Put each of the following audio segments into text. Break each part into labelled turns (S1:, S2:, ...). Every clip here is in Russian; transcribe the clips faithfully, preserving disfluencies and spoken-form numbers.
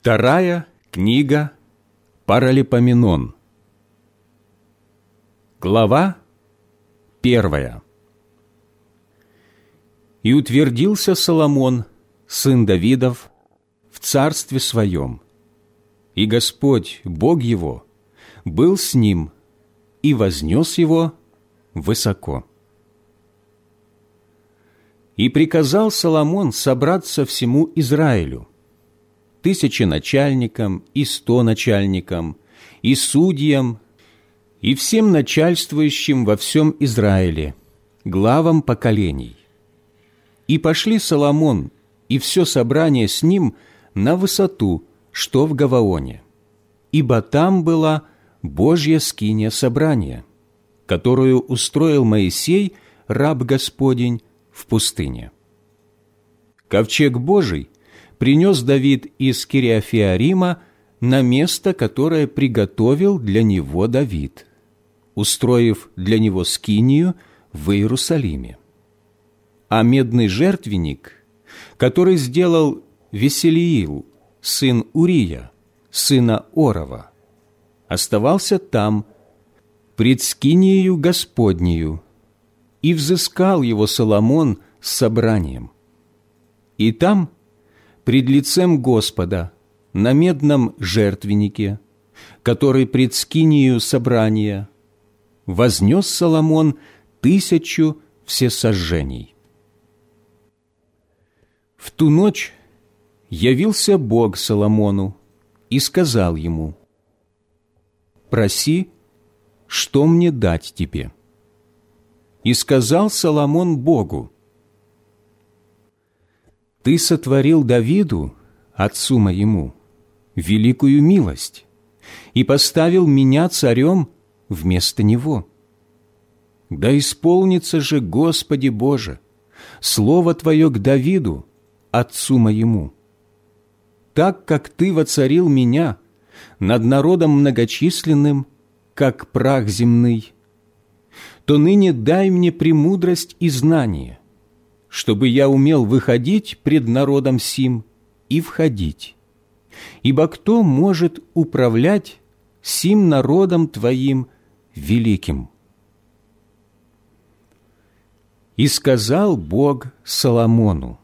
S1: Вторая книга Паралипоменон. Глава первая. «И утвердился Соломон, сын Давидов, в царстве своем, и Господь, Бог его, был с ним и вознес его высоко. И приказал Соломон собраться всему Израилю, тысяченачальникам и стоначальникам, и судьям, и всем начальствующим во всем Израиле, главам поколений. И пошли Соломон и все собрание с ним на высоту, что в Гаваоне, ибо там была Божья скиния собрания, которую устроил Моисей, раб Господень, в пустыне. Ковчег Божий принес Давид из Кириафиарима на место, которое приготовил для него Давид, устроив для него скинию в Иерусалиме. А медный жертвенник, который сделал Веселиил, сын Урия, сына Орова, оставался там, пред скиниею Господнею, и взыскал его Соломон с собранием. И там, пред лицем Господа, на медном жертвеннике, который пред скиниею собрания, вознес Соломон тысячу всесожжений. В ту ночь явился Бог Соломону и сказал ему: «Проси, что мне дать тебе?» И сказал Соломон Богу: «Ты сотворил Давиду, отцу моему, великую милость и поставил меня царем вместо него. Да исполнится же, Господи Боже, слово Твое к Давиду, отцу моему. Так как Ты воцарил меня над народом многочисленным, как прах земный, то ныне дай мне премудрость и знание, чтобы я умел выходить пред народом сим и входить. Ибо кто может управлять сим народом Твоим великим?» И сказал Бог Соломону: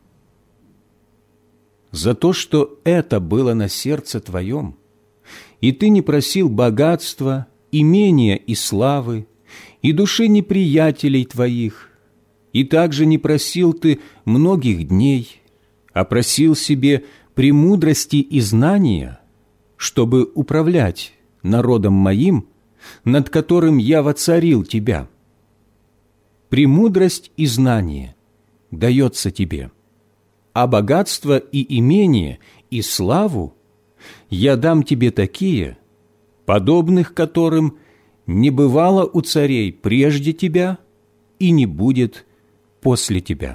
S1: «За то, что это было на сердце Твоем, и Ты не просил богатства, имения и славы, и души неприятелей Твоих, и также не просил Ты многих дней, а просил себе премудрости и знания, чтобы управлять народом Моим, над которым я воцарил Тебя. Премудрость и знание дается Тебе, а богатство и имение и славу я дам Тебе такие, подобных которым не бывало у царей прежде тебя и не будет после тебя».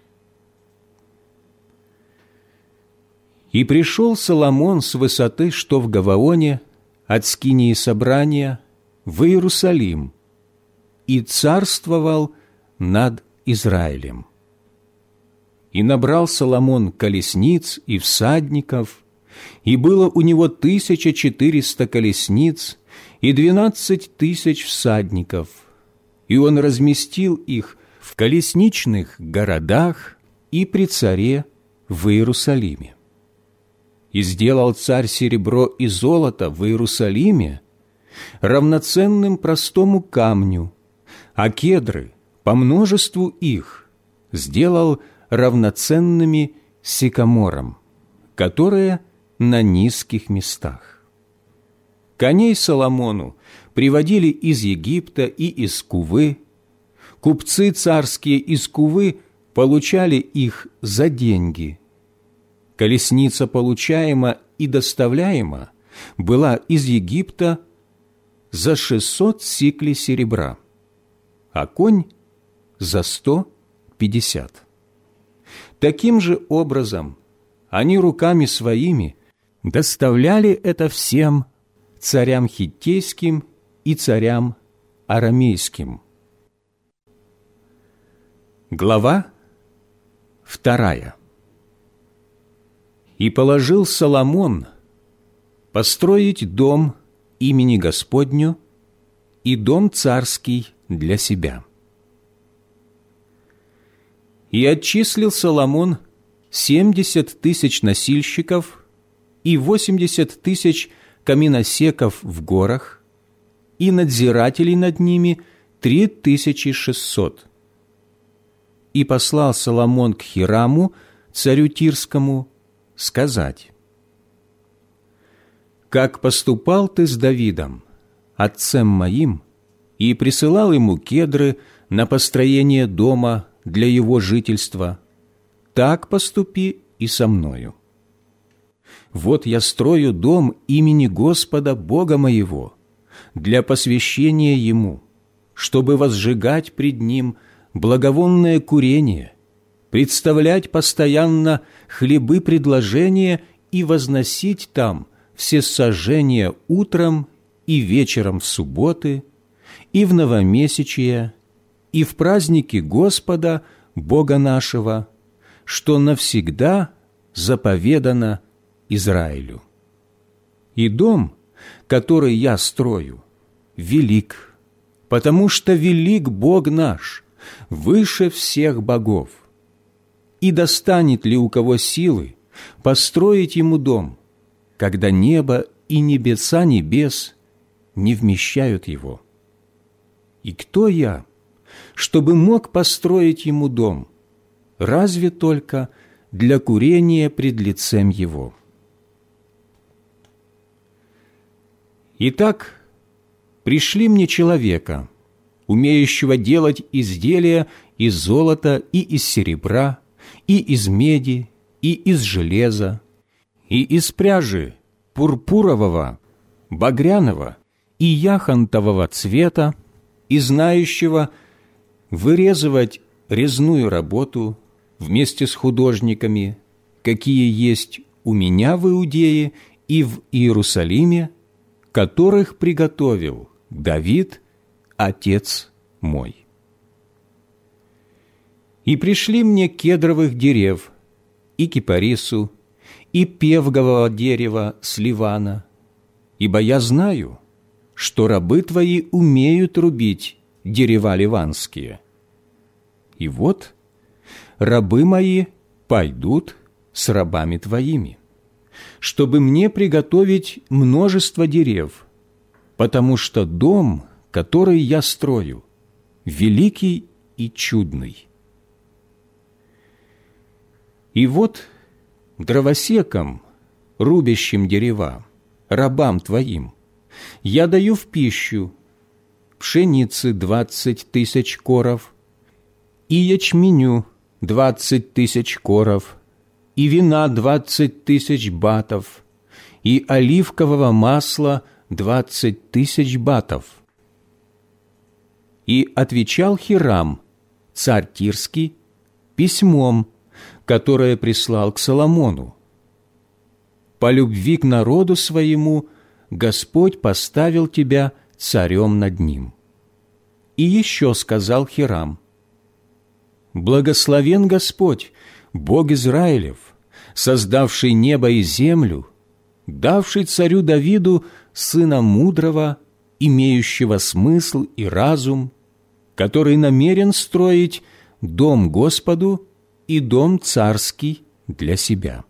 S1: И пришел Соломон с высоты, что в Гаваоне, от скинии собрания, в Иерусалим, и царствовал над Израилем. И набрал Соломон колесниц и всадников, и было у него тысяча четыреста колесниц и двенадцать тысяч всадников, и он разместил их в колесничных городах и при царе в Иерусалиме. И сделал царь серебро и золото в Иерусалиме равноценным простому камню, а кедры по множеству их сделал равноценными сикаморам, которые на низких местах. Коней Соломону приводили из Египта и из Кувы. Купцы царские из Кувы получали их за деньги. Колесница получаема и доставляема была из Египта за шестьсот сиклей серебра, а конь за сто пятьдесят. Таким же образом они руками своими доставляли это всем царям хиттейским и царям арамейским. Глава вторая. «И положил Соломон построить дом имени Господню и дом царский для себя. И отчислил Соломон семьдесят тысяч носильщиков и восемьдесят тысяч каменосеков в горах, и надзирателей над ними три тысячи шестьсот. И послал Соломон к Хираму, царю Тирскому, сказать: «Как поступал ты с Давидом, отцем моим, и присылал ему кедры на построение дома для его жительства, так поступи и со мною. Вот я строю дом имени Господа Бога моего для посвящения Ему, чтобы возжигать пред Ним благовонное курение, представлять постоянно хлебы предложения и возносить там всесожжения утром и вечером в субботы, и в новомесячие, и в праздники Господа, Бога нашего, что навсегда заповедано Израилю. И дом, который я строю, велик, потому что велик Бог наш, выше всех богов. И достанет ли у кого силы построить ему дом, когда небо и небеса небес не вмещают его? И кто я, чтобы мог построить ему дом, разве только для курения пред лицем его? Итак, пришли мне человека, умеющего делать изделия из золота и из серебра, и из меди, и из железа, и из пряжи пурпурового, багряного и яхонтового цвета, и знающего вырезывать резную работу вместе с художниками, какие есть у меня в Иудее и в Иерусалиме, которых приготовил Давид, отец мой. И пришли мне кедровых дерев, и кипарису, и певгового дерева с Ливана, ибо я знаю, что рабы твои умеют рубить дерева ливанские. И вот рабы мои пойдут с рабами твоими, чтобы мне приготовить множество дерев, потому что дом, который я строю, великий и чудный. И вот дровосекам, рубящим дерева, рабам твоим, я даю в пищу пшеницы двадцать тысяч коров, и ячменю двадцать тысяч коров, и вина двадцать тысяч батов, и оливкового масла двадцать тысяч батов. И отвечал Хирам, царь Тирский, письмом, которое прислал к Соломону: «По любви к народу своему Господь поставил тебя царем над ним». И еще сказал Хирам: «Благословен Господь, Бог Израилев, создавший небо и землю, давший царю Давиду сына мудрого, имеющего смысл и разум, который намерен строить дом Господу и дом царский для себя.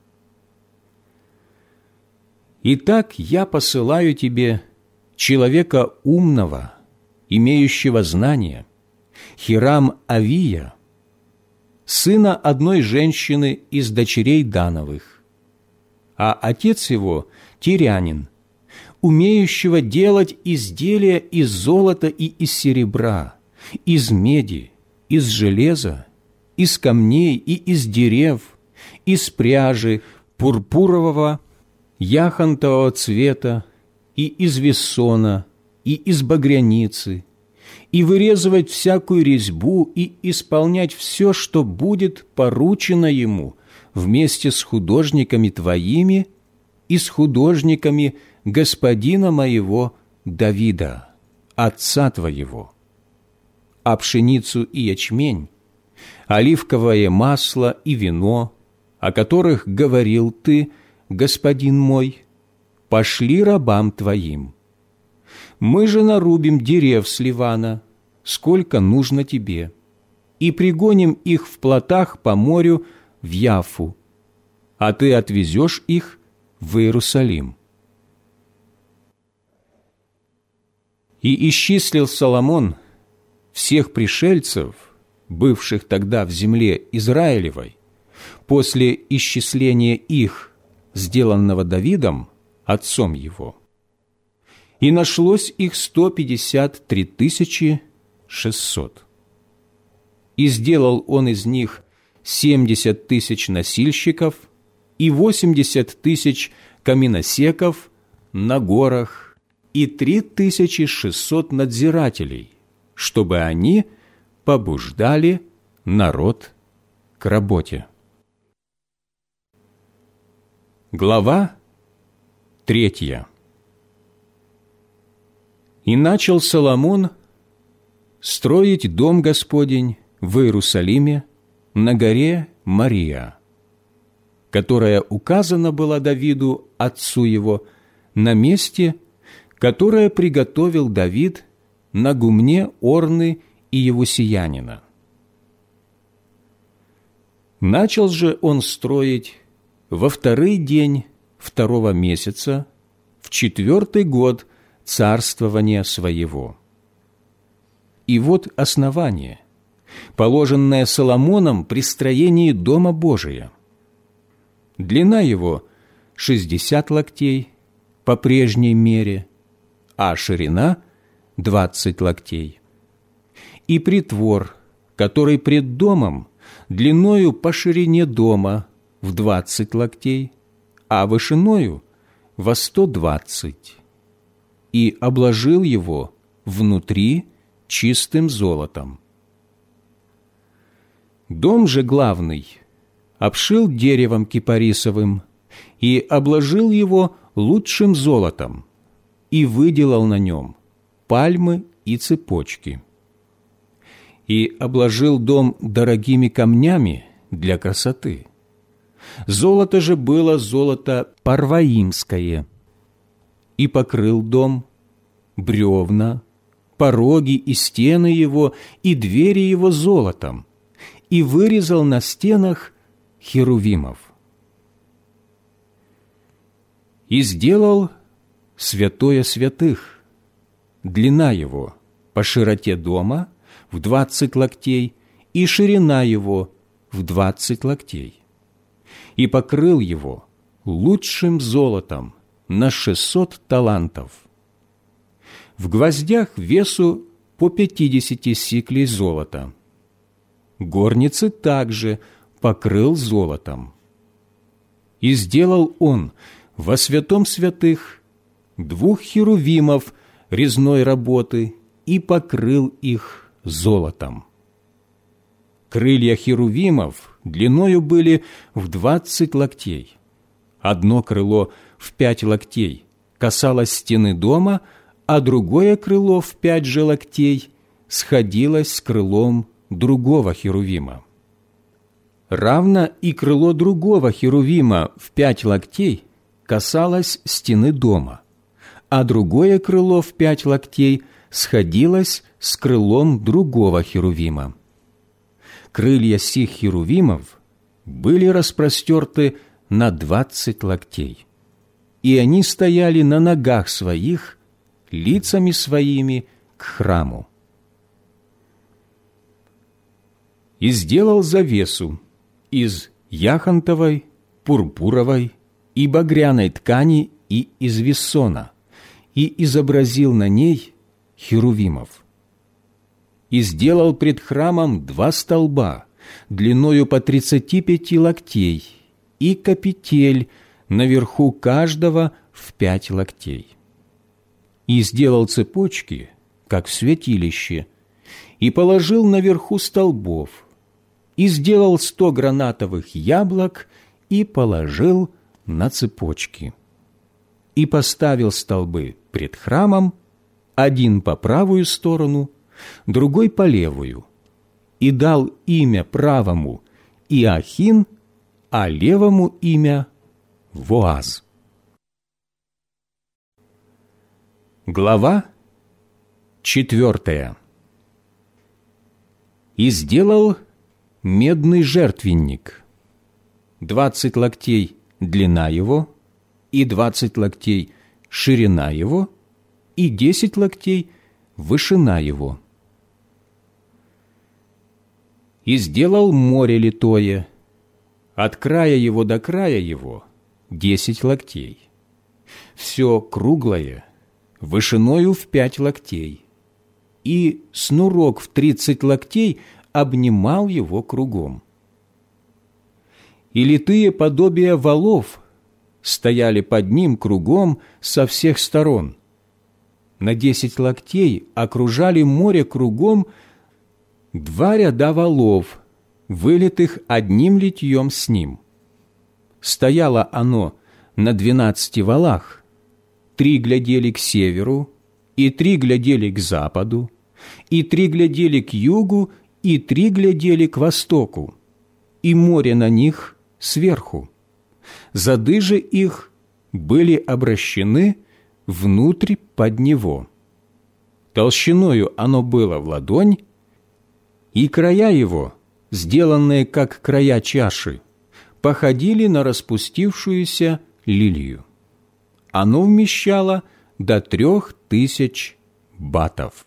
S1: Итак, я посылаю тебе человека умного, имеющего знания, Хирам-Авия, сына одной женщины из дочерей Дановых, а отец его – тирянин, умеющего делать изделия из золота и из серебра, из меди, из железа, из камней и из дерев, из пряжи пурпурового, яхонтового цвета, и из вессона, и из багряницы, и вырезывать всякую резьбу и исполнять все, что будет поручено ему вместе с художниками твоими и с художниками господина моего Давида, отца твоего. А пшеницу и ячмень, оливковое масло и вино, о которых говорил ты, господин мой, пошли рабам твоим. Мы же нарубим дерев с Ливана, сколько нужно тебе, и пригоним их в плотах по морю в Яффу, а ты отвезешь их в Иерусалим». И исчислил Соломон всех пришельцев, бывших тогда в земле Израилевой, после исчисления их, сделанного Давидом, отцом его. И нашлось их сто пятьдесят три тысячи шестьсот. И сделал он из них семьдесят тысяч носильщиков и восемьдесят тысяч каменосеков на горах и три тысячи шестьсот надзирателей, чтобы они побуждали народ к работе. Глава третья. «И начал Соломон строить дом Господень в Иерусалиме на горе Мария, которая указана была Давиду, отцу его, на месте, которое приготовил Давид на гумне Орны и Евусеянина. Начал же он строить во второй день второго месяца, в четвертый год царствования своего. И вот основание, положенное Соломоном при строении Дома Божия. Длина его шестьдесят локтей по прежней мере, а ширина – двадцать локтей. И притвор, который пред домом, длиною по ширине дома в двадцать локтей, а вышиною во сто двадцать. И обложил его внутри чистым золотом. Дом же главный обшил деревом кипарисовым и обложил его лучшим золотом, и выделал на нем пальмы и цепочки. И обложил дом дорогими камнями для красоты. Золото же было золото парваимское. И покрыл дом, бревна, пороги и стены его, и двери его золотом, и вырезал на стенах херувимов. И сделал святое святых. Длина его по широте дома в двадцать локтей, и ширина его в двадцать локтей. И покрыл его лучшим золотом на шестьсот талантов. В гвоздях весу по пятидесяти сиклей золота. Горницы также покрыл золотом. И сделал он во святом святых двух херувимов резной работы и покрыл их золотом. Крылья херувимов длиною были в двадцать локтей. Одно крыло в пять локтей касалось стены дома, а другое крыло в пять же локтей сходилось с крылом другого херувима. Равно и крыло другого херувима в пять локтей касалось стены дома, а другое крыло в пять локтей сходилось с крылом другого херувима. Крылья сих херувимов были распростерты на двадцать локтей, и они стояли на ногах своих, лицами своими к храму. И сделал завесу из яхонтовой, пурпуровой и багряной ткани и из вессона, и изобразил на ней херувимов. И сделал пред храмом два столба, длиною по тридцати пяти локтей, и капитель наверху каждого в пять локтей. И сделал цепочки, как в святилище, и положил наверху столбов, и сделал сто гранатовых яблок, и положил на цепочки. И поставил столбы пред храмом, один по правую сторону, другой по левую, и дал имя правому Иохин, а левому имя Воаз. Глава четвертая. «И сделал медный жертвенник, двадцать локтей длина его, и двадцать локтей ширина его, и десять локтей вышина его. И сделал море литое, от края его до края его десять локтей, все круглое, вышиною в пять локтей, и снурок в тридцать локтей обнимал его кругом. И литые подобия валов стояли под ним кругом со всех сторон. На десять локтей окружали море кругом два ряда валов, вылитых одним литьем с ним. Стояло оно на двенадцати валах, три глядели к северу, и три глядели к западу, и три глядели к югу, и три глядели к востоку, и море на них сверху. Зады же их были обращены внутрь под него. Толщиною оно было в ладонь, и края его, сделанные как края чаши, походили на распустившуюся лилию. Оно вмещало до трех тысяч батов.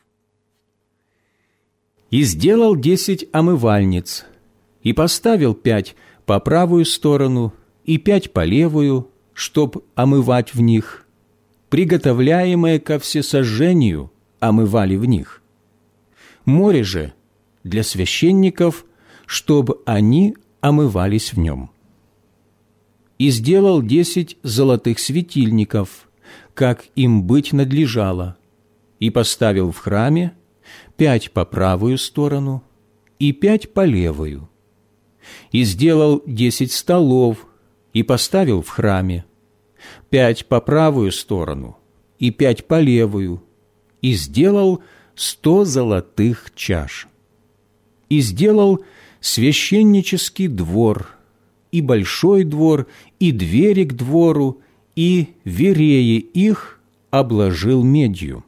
S1: И сделал десять омывальниц, и поставил пять по правую сторону и пять по левую, чтоб омывать в них. Приготовляемое ко всесожжению омывали в них. Море же для священников, чтобы они омывались в нем. И сделал десять золотых светильников, как им быть надлежало, и поставил в храме пять по правую сторону и пять по левую. И сделал десять столов, и поставил в храме пять по правую сторону и пять по левую, и сделал сто золотых чаш. И сделал священнический двор, и большой двор, и двери к двору, и вереи их обложил медью.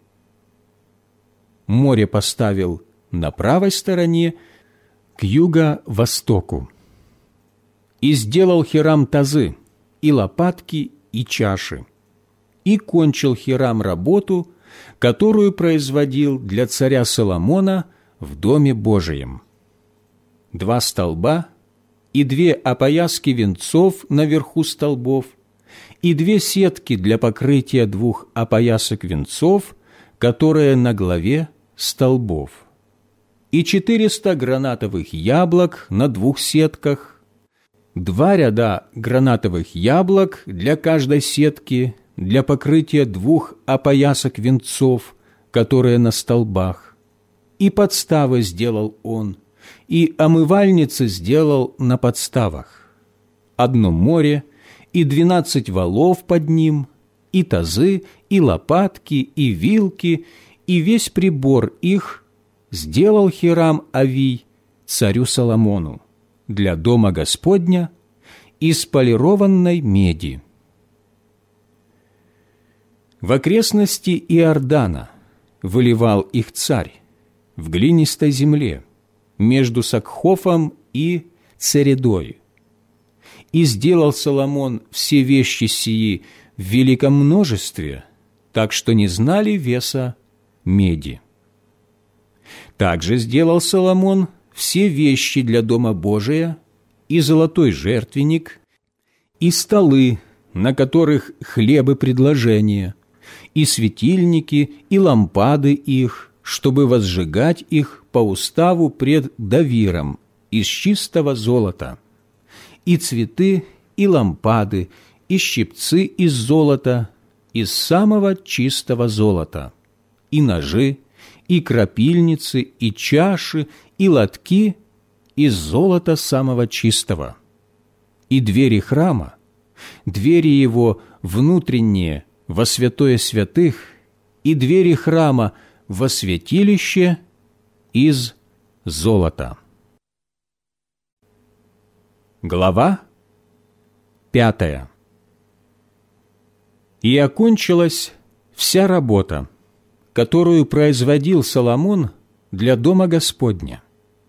S1: Море поставил на правой стороне к юго-востоку. И сделал Хирам тазы, и лопатки, и чаши. И кончил Хирам работу, которую производил для царя Соломона в Доме Божием. Два столба и две опояски венцов наверху столбов, и две сетки для покрытия двух опоясок венцов, которые на главе столбов, и четыреста гранатовых яблок на двух сетках, два ряда гранатовых яблок для каждой сетки, для покрытия двух опоясок венцов, которые на столбах. И подставы сделал он, и омывальницы сделал на подставах. Одно море, и двенадцать валов под ним, и тазы, и лопатки, и вилки, и весь прибор их сделал Хирам Авий царю Соломону для дома Господня из полированной меди. В окрестности Иордана выливал их царь в глинистой земле между Сакхофом и Цередой. И сделал Соломон все вещи сии в великом множестве, так что не знали веса меди. Также сделал Соломон все вещи для Дома Божия, и золотой жертвенник, и столы, на которых хлебы предложения, и светильники, и лампады их, чтобы возжигать их по уставу пред Давиром из чистого золота, и цветы, и лампады, и щипцы из золота, из самого чистого золота, и ножи, и крапильницы, и чаши, и лотки из золота самого чистого, и двери храма, двери его внутренние во святое святых, и двери храма во святилище из золота. Глава пятая. И окончилась вся работа, которую производил Соломон для дома Господня.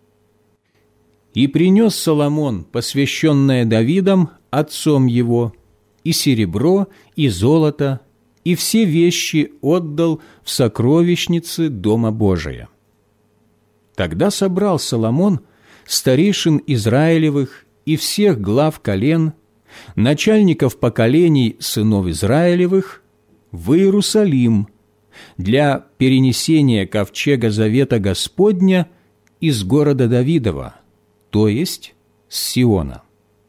S1: И принес Соломон, посвященное Давидом, отцом его, и серебро, и золото, и все вещи отдал в сокровищницы Дома Божия. Тогда собрал Соломон старейшин Израилевых и всех глав колен, начальников поколений сынов Израилевых, в Иерусалим для перенесения ковчега завета Господня из города Давидова, то есть с Сиона.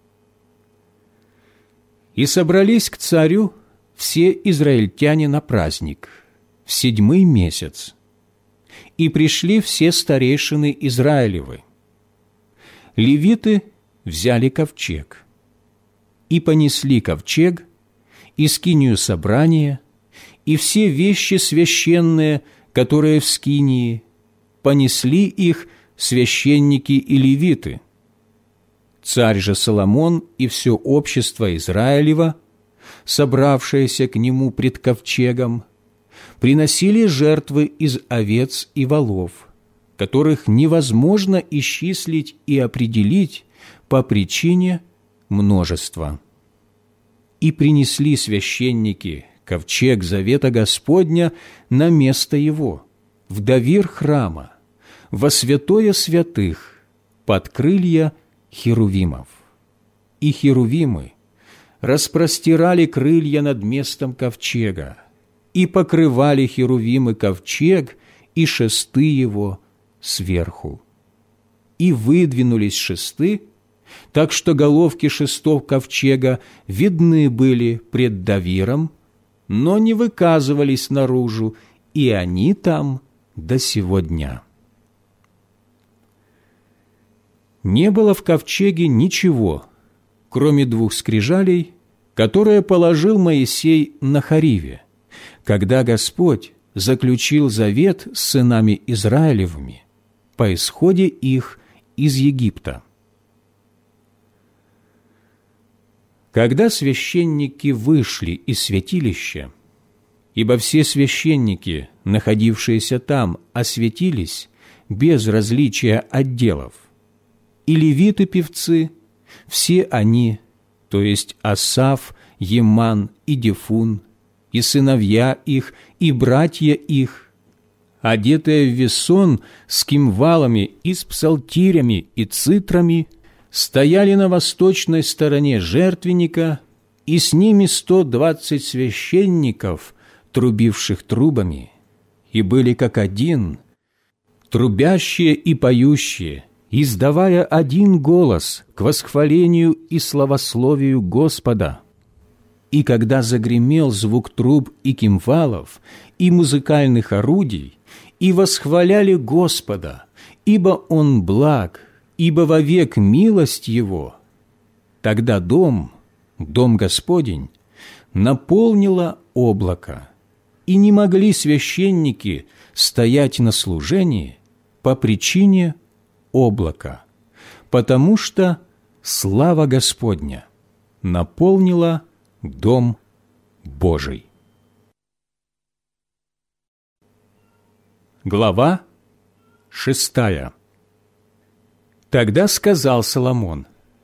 S1: И собрались к царю все израильтяне на праздник, в седьмой месяц, и пришли все старейшины Израилевы. Левиты взяли ковчег, и понесли ковчег, и скинию собрания, и все вещи священные, которые в скинии, понесли их священники и левиты. Царь же Соломон и все общество Израилева, собравшееся к нему пред ковчегом, приносили жертвы из овец и волов, которых невозможно исчислить и определить по причине множества. И принесли священники ковчег завета Господня на место его, в довир храма, во святое святых, под крылья херувимов. И херувимы распростирали крылья над местом ковчега, и покрывали херувимы ковчег и шесты его сверху. И выдвинулись шесты, так что головки шестов ковчега видны были пред довиром, но не выказывались наружу, и они там до сего дня. Не было в ковчеге ничего, кроме двух скрижалей, которые положил Моисей на Хориве, когда Господь заключил завет с сынами Израилевыми по исходе их из Египта. Когда священники вышли из святилища, ибо все священники, находившиеся там, осветились без различия отделов, и левиты-певцы, все они, то есть Асаф, Еман и Дифун, и сыновья их, и братья их, одетые в весон с кимвалами и с псалтирями и цитрами, стояли на восточной стороне жертвенника, и с ними сто двадцать священников, трубивших трубами, и были как один, трубящие и поющие, издавая один голос к восхвалению и славословию Господа. И когда загремел звук труб и кимвалов, и музыкальных орудий, и восхваляли Господа, ибо Он благ, ибо вовек милость Его, тогда дом, дом Господень, наполнило облако, и не могли священники стоять на служении по причине облака, потому что слава Господня наполнила дом Божий. Глава шестая. Тогда сказал Соломон: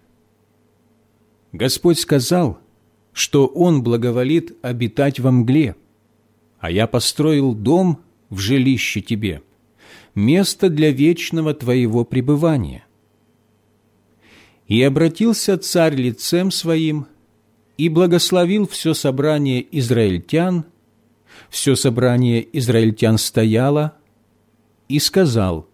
S1: Господь сказал, что Он благоволит обитать во мгле, а я построил дом в жилище тебе, место для вечного твоего пребывания. И обратился царь лицем своим и благословил все собрание израильтян, все собрание израильтян стояло, и сказал: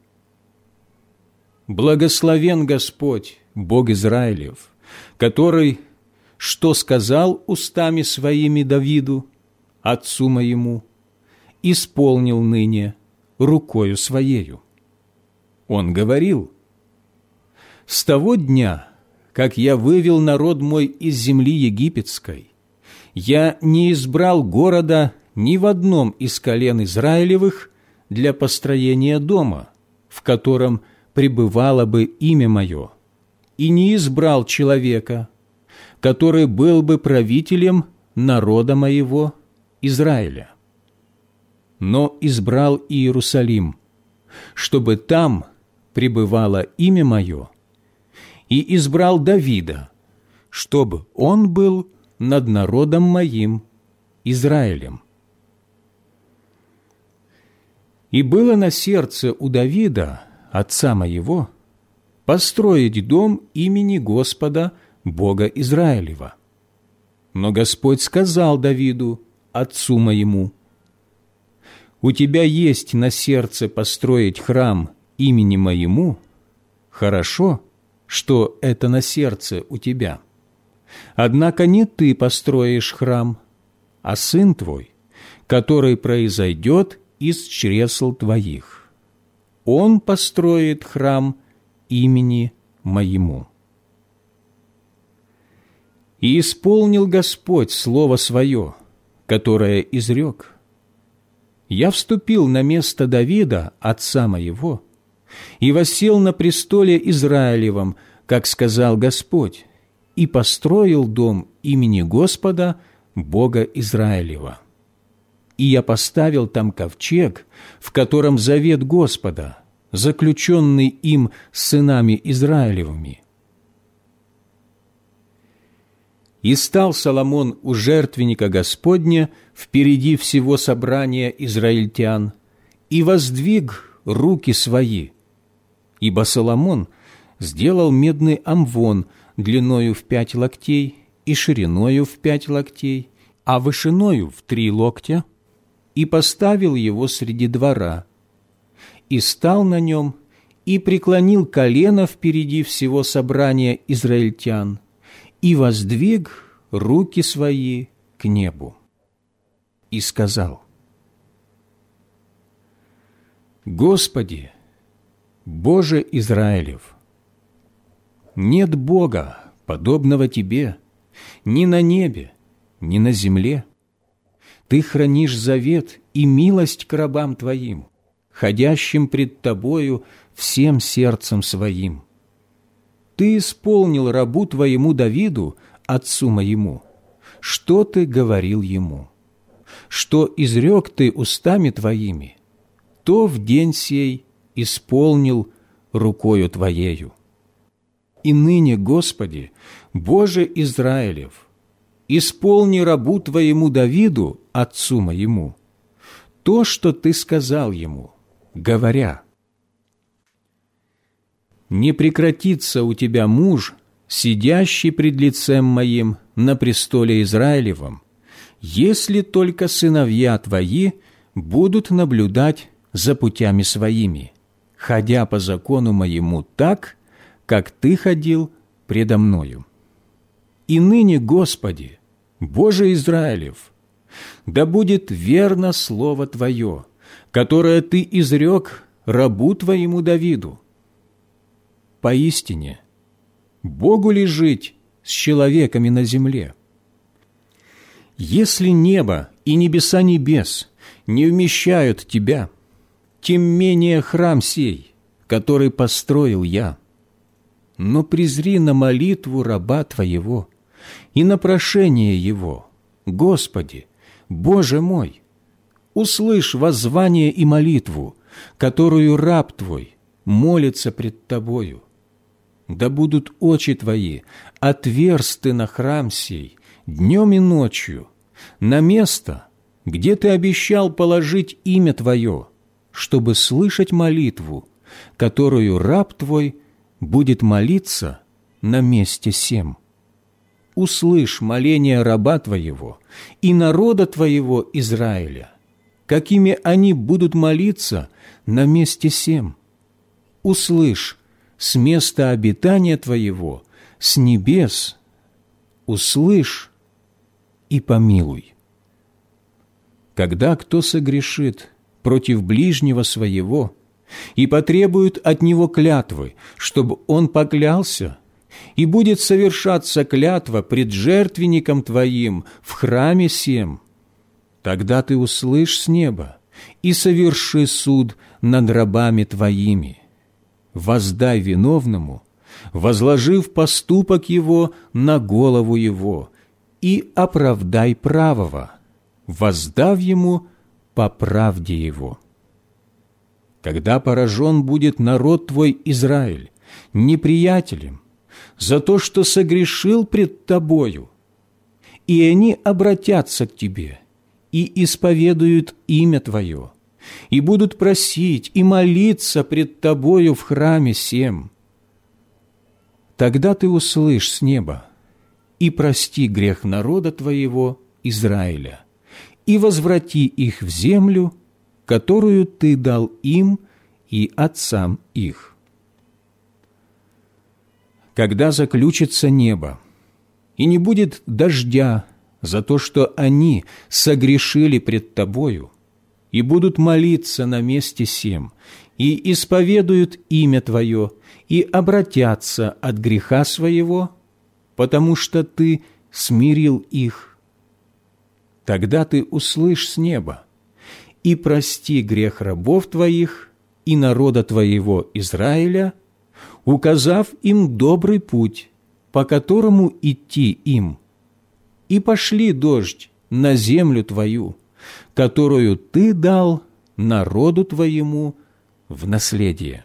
S1: Благословен Господь, Бог Израилев, который, что сказал устами своими Давиду, отцу моему, исполнил ныне рукою своею. Он говорил: «С того дня, как я вывел народ мой из земли египетской, я не избрал города ни в одном из колен Израилевых для построения дома, в котором пребывало бы имя мое, и не избрал человека, который был бы правителем народа моего Израиля. но избрал Иерусалим, чтобы там пребывало имя Мое, и избрал Давида, чтобы он был над народом Моим, Израилем. И было на сердце у Давида, отца моего, построить дом имени Господа, Бога Израилева. Но Господь сказал Давиду, отцу моему: «У тебя есть на сердце построить храм имени Моему? Хорошо, что это на сердце у тебя. Однако не ты построишь храм, а сын твой, который произойдет из чресл твоих. Он построит храм имени Моему». И исполнил Господь слово свое, которое изрек: «Я вступил на место Давида, отца моего, и воссел на престоле Израилевом, как сказал Господь, и построил дом имени Господа, Бога Израилева. И я поставил там ковчег, в котором завет Господа, заключенный им с сынами Израилевыми. И стал Соломон у жертвенника Господня впереди всего собрания израильтян, и воздвиг руки свои, ибо Соломон сделал медный амвон длиною в пять локтей и шириною в пять локтей, а вышиною в три локтя, и поставил его среди двора, и стал на нем, и преклонил колено впереди всего собрания израильтян, и воздвиг руки свои к небу, и сказал: «Господи, Боже Израилев, нет Бога, подобного Тебе, ни на небе, ни на земле. Ты хранишь завет и милость к рабам Твоим, ходящим пред Тобою всем сердцем своим. Ты исполнил рабу Твоему Давиду, отцу моему, что Ты говорил ему, что изрек Ты устами Твоими, то в день сей исполнил рукою Твоею. И ныне, Господи, Боже Израилев, исполни рабу Твоему Давиду, отцу моему, то, что Ты сказал ему, говоря: не прекратится у тебя муж, сидящий пред лицем моим на престоле Израилевом, если только сыновья твои будут наблюдать за путями своими, ходя по закону моему так, как ты ходил предо мною. И ныне, Господи, Боже Израилев, да будет верно слово Твое, которое Ты изрек рабу Твоему Давиду. Поистине, Богу ли жить с человеками на земле? Если небо и небеса небес не вмещают Тебя, тем менее храм сей, который построил я. Но презри на молитву раба Твоего и на прошение его, Господи, Боже мой, услышь воззвание и молитву, которую раб Твой молится пред Тобою. Да будут очи Твои отверсты на храм сей днем и ночью, на место, где Ты обещал положить имя Твое, чтобы слышать молитву, которую раб Твой будет молиться на месте сем. Услышь моление раба Твоего и народа Твоего Израиля, какими они будут молиться на месте сем. Услышь с места обитания Твоего, с небес, услышь и помилуй. Когда кто согрешит против ближнего своего и потребует от него клятвы, чтобы он поклялся, и будет совершаться клятва пред жертвенником Твоим в храме сем, тогда Ты услышь с неба и соверши суд над рабами Твоими. Воздай виновному, возложив поступок его на голову его, и оправдай правого, воздав ему по правде Его. Когда поражен будет народ Твой Израиль неприятелем за то, что согрешил пред Тобою, и они обратятся к Тебе и исповедуют имя Твое, и будут просить и молиться пред Тобою в храме сем, тогда Ты услышь с неба и прости грех народа Твоего Израиля, и возврати их в землю, которую Ты дал им и отцам их. Когда заключится небо, и не будет дождя за то, что они согрешили пред Тобою, и будут молиться на месте сем, и исповедуют имя Твое, и обратятся от греха своего, потому что Ты смирил их, тогда Ты услышь с неба и прости грех рабов Твоих и народа Твоего Израиля, указав им добрый путь, по которому идти им, и пошли дождь на землю Твою, которую Ты дал народу Твоему в наследие.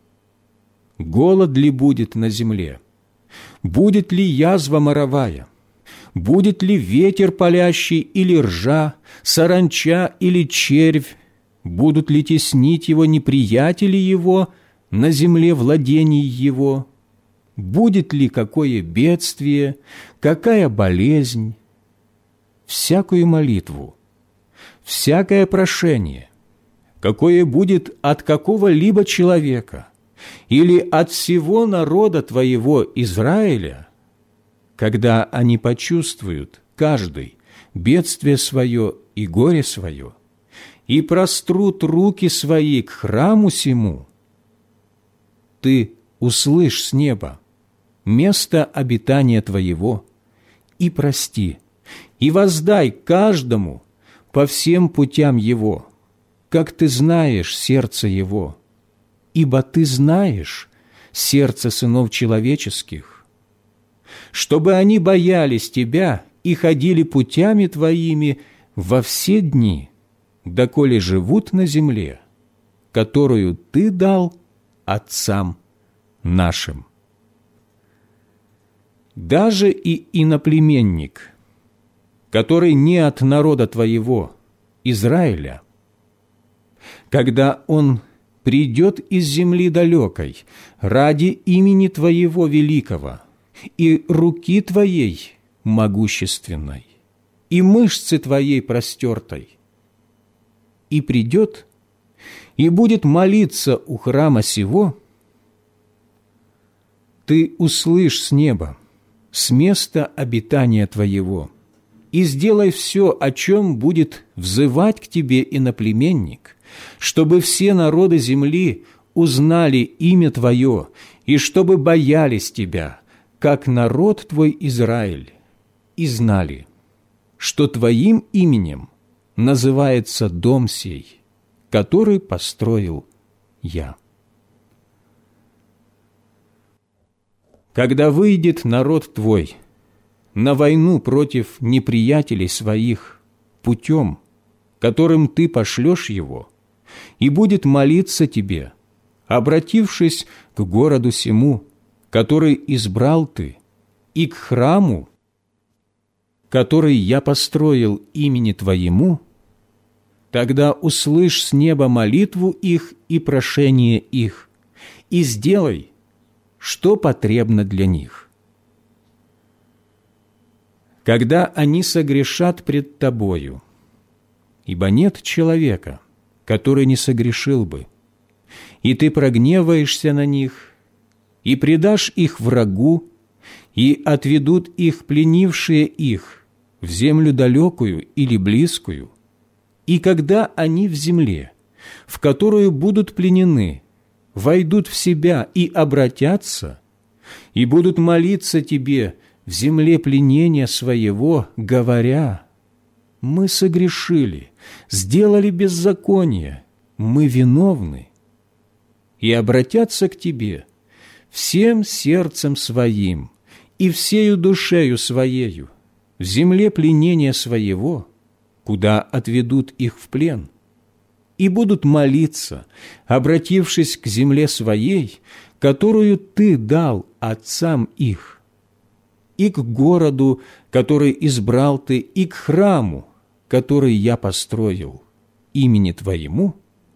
S1: Голод ли будет на земле? Будет ли язва моровая? Будет ли ветер палящий или ржа, саранча или червь? Будут ли теснить его неприятели его на земле владений его? Будет ли какое бедствие, какая болезнь? Всякую молитву, всякое прошение, какое будет от какого-либо человека или от всего народа Твоего Израиля, когда они почувствуют каждый бедствие свое и горе свое, и прострут руки свои к храму сему, Ты услышь с неба место обитания Твоего и прости, и воздай каждому по всем путям его, как Ты знаешь сердце его, ибо Ты знаешь сердце сынов человеческих, чтобы они боялись Тебя и ходили путями Твоими во все дни, доколе живут на земле, которую Ты дал отцам нашим. Даже и иноплеменник, который не от народа Твоего, Израиля, когда он придет из земли далекой ради имени Твоего великого и руки Твоей могущественной, и мышцы Твоей простертой, и придет, и будет молиться у храма сего, Ты услышь с неба, с места обитания Твоего, и сделай все, о чем будет взывать к Тебе иноплеменник, чтобы все народы земли узнали имя Твое, и чтобы боялись Тебя, как народ Твой Израиль, и знали, что Твоим именем называется дом сей, который построил Я. Когда выйдет народ Твой на войну против неприятелей своих путем, которым Ты пошлешь его, и будет молиться Тебе, обратившись к городу сему, который избрал Ты, и к храму, который Я построил имени Твоему, тогда услышь с неба молитву их и прошение их, и сделай, что потребно для них. Когда они согрешат пред Тобою, ибо нет человека, который не согрешил бы, и Ты прогневаешься на них, и предашь их врагу, и отведут их пленившие их в землю далекую или близкую, и когда они в земле, в которую будут пленены, войдут в себя и обратятся, и будут молиться Тебе в земле пленения своего, говоря: «Мы согрешили, сделали беззаконие, мы виновны», и обратятся к Тебе всем сердцем своим и всею душею своею в земле пленения своего, куда отведут их в плен, и будут молиться, обратившись к земле своей, которую Ты дал отцам их, и к городу, который избрал Ты, и к храму, который я построил имени Твоему,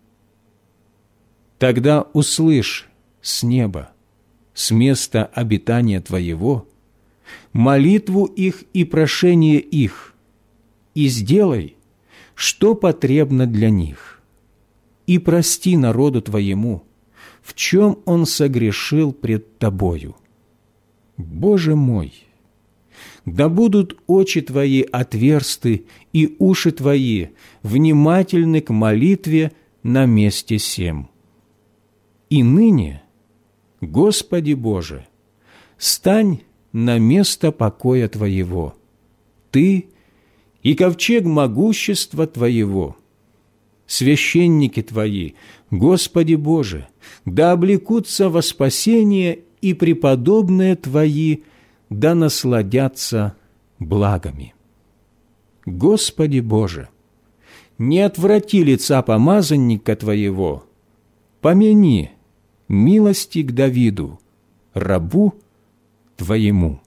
S1: тогда услышь с неба, с места обитания Твоего, молитву их и прошение их, и сделай, что потребно для них, и прости народу Твоему, в чем он согрешил пред Тобою. Боже мой, да будут очи Твои отверсты и уши Твои внимательны к молитве на месте сем. И ныне, Господи Боже, стань на место покоя Твоего, Ты и ковчег могущества Твоего. Священники Твои, Господи Боже, да облекутся во спасение, и преподобные Твои да насладятся благами. Господи Боже, не отврати лица помазанника Твоего, помяни милости к Давиду, рабу Твоему.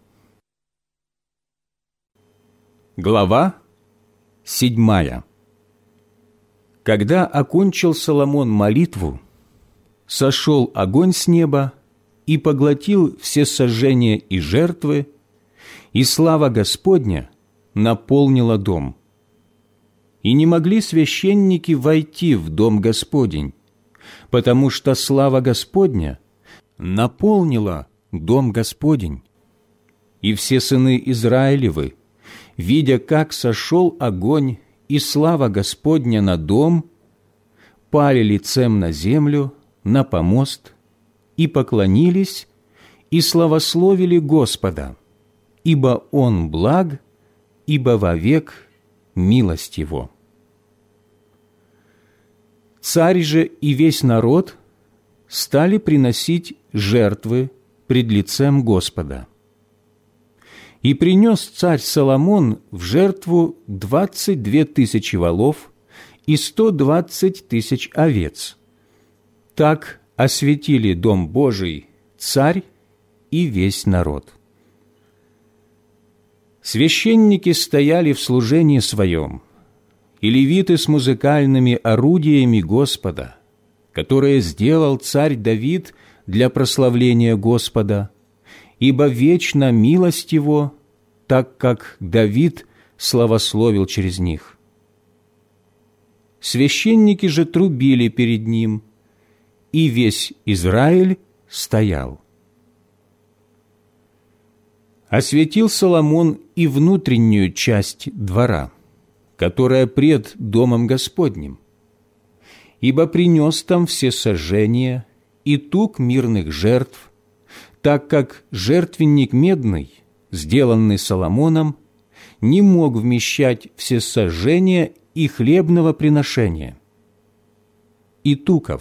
S1: Глава седьмая. Когда окончил Соломон молитву, сошел огонь с неба и поглотил все сожжения и жертвы, и слава Господня наполнила дом. И не могли священники войти в дом Господень, потому что слава Господня наполнила дом Господень. И все сыны Израилевы, видя, как сошел огонь и слава Господня на дом, пали лицем на землю, на помост, и поклонились, и славословили Господа, ибо Он благ, ибо вовек милость Его. Царь же и весь народ стали приносить жертвы пред лицем Господа. И принес царь Соломон в жертву двадцать две тысячи волов и сто двадцать тысяч овец. Так осветили дом Божий царь и весь народ. Священники стояли в служении своем, и левиты с музыкальными орудиями Господа, которые сделал царь Давид для прославления Господа, ибо вечна милость Его, так как Давид славословил через них. Священники же трубили перед Ним, и весь Израиль стоял. Осветил Соломон и внутреннюю часть двора, которая пред домом Господним, ибо принес там все сожжения и тук мирных жертв, так как жертвенник медный, сделанный Соломоном, не мог вмещать все сожжения и хлебного приношения, и туков.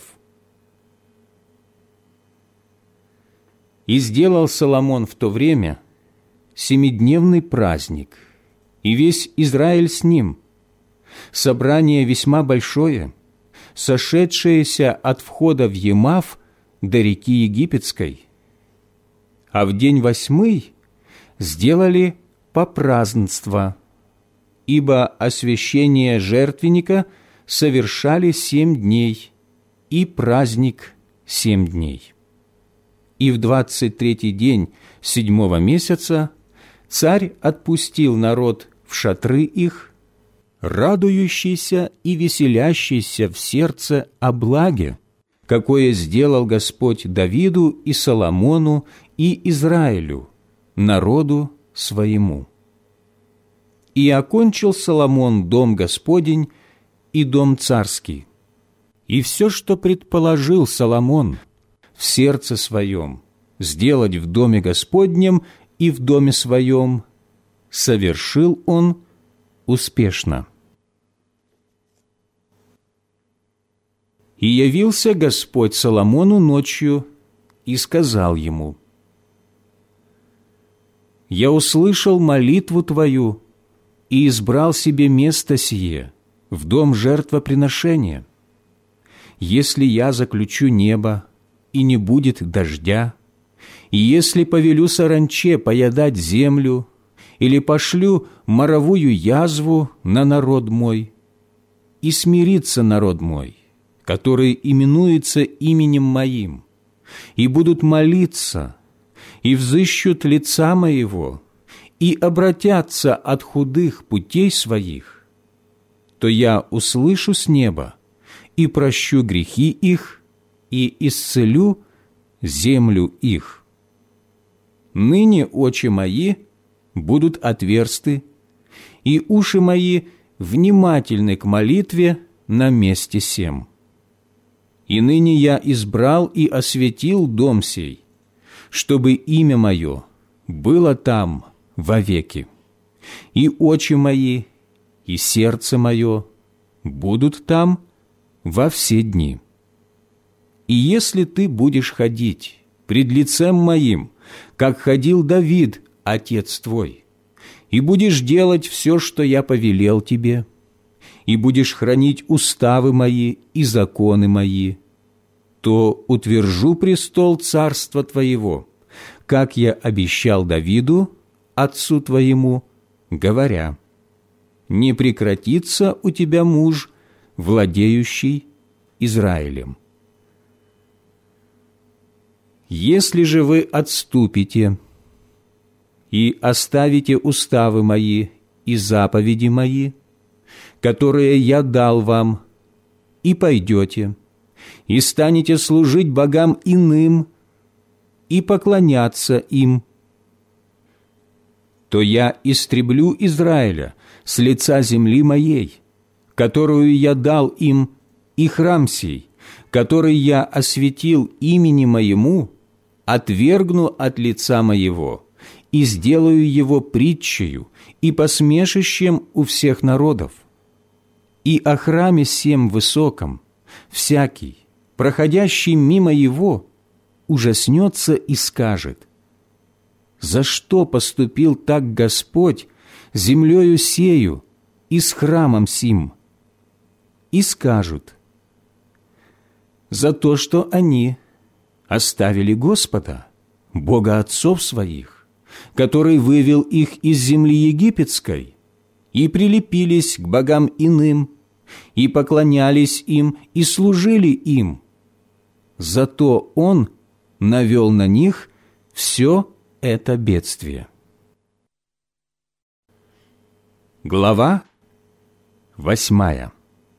S1: И сделал Соломон в то время семидневный праздник, и весь Израиль с ним, собрание весьма большое, сошедшееся от входа в Емав до реки Египетской. А в день восьмый сделали попразднство, ибо освящение жертвенника совершали семь дней, и праздник семь дней. И в двадцать третий день седьмого месяца царь отпустил народ в шатры их, радующийся и веселящийся в сердце о благе, какое сделал Господь Давиду и Соломону и Израилю, народу своему. И окончил Соломон дом Господень и дом царский. И все, что предположил Соломон в сердце своем сделать в доме Господнем и в доме своем, совершил он успешно. И явился Господь Соломону ночью и сказал ему: «Я услышал молитву твою и избрал себе место сие, в дом жертвоприношения. Если я заключу небо, и не будет дождя, и если повелю саранче поедать землю, или пошлю моровую язву на народ мой, и смирится народ мой, который именуется именем моим, и будут молиться, и взыщут лица моего, и обратятся от худых путей своих, то я услышу с неба и прощу грехи их, и исцелю землю их. Ныне очи мои будут отверсты, и уши мои внимательны к молитве на месте сем. И ныне я избрал и осветил дом сей, чтобы имя мое было там вовеки, и очи мои, и сердце мое будут там во все дни. И если ты будешь ходить пред лицем моим, как ходил Давид, отец твой, и будешь делать все, что я повелел тебе, и будешь хранить уставы мои и законы мои, то утвержу престол царства твоего, как я обещал Давиду, отцу твоему, говоря: не прекратится у тебя муж, владеющий Израилем. Если же вы отступите и оставите уставы мои и заповеди мои, которые я дал вам, и пойдете, и станете служить богам иным и поклоняться им, то я истреблю Израиля с лица земли моей, которую я дал им, и храм сей, который я осветил имени моему, отвергну от лица моего и сделаю его притчею и посмешищем у всех народов. И о храме сем высоком всякий, проходящий мимо его, ужаснется и скажет: за что поступил так Господь землею сею и с храмом сим? И скажут: за то, что они оставили Господа, Бога отцов своих, который вывел их из земли египетской, и прилепились к богам иным, и поклонялись им, и служили им. Зато Он навел на них все это бедствие. Глава восьмая.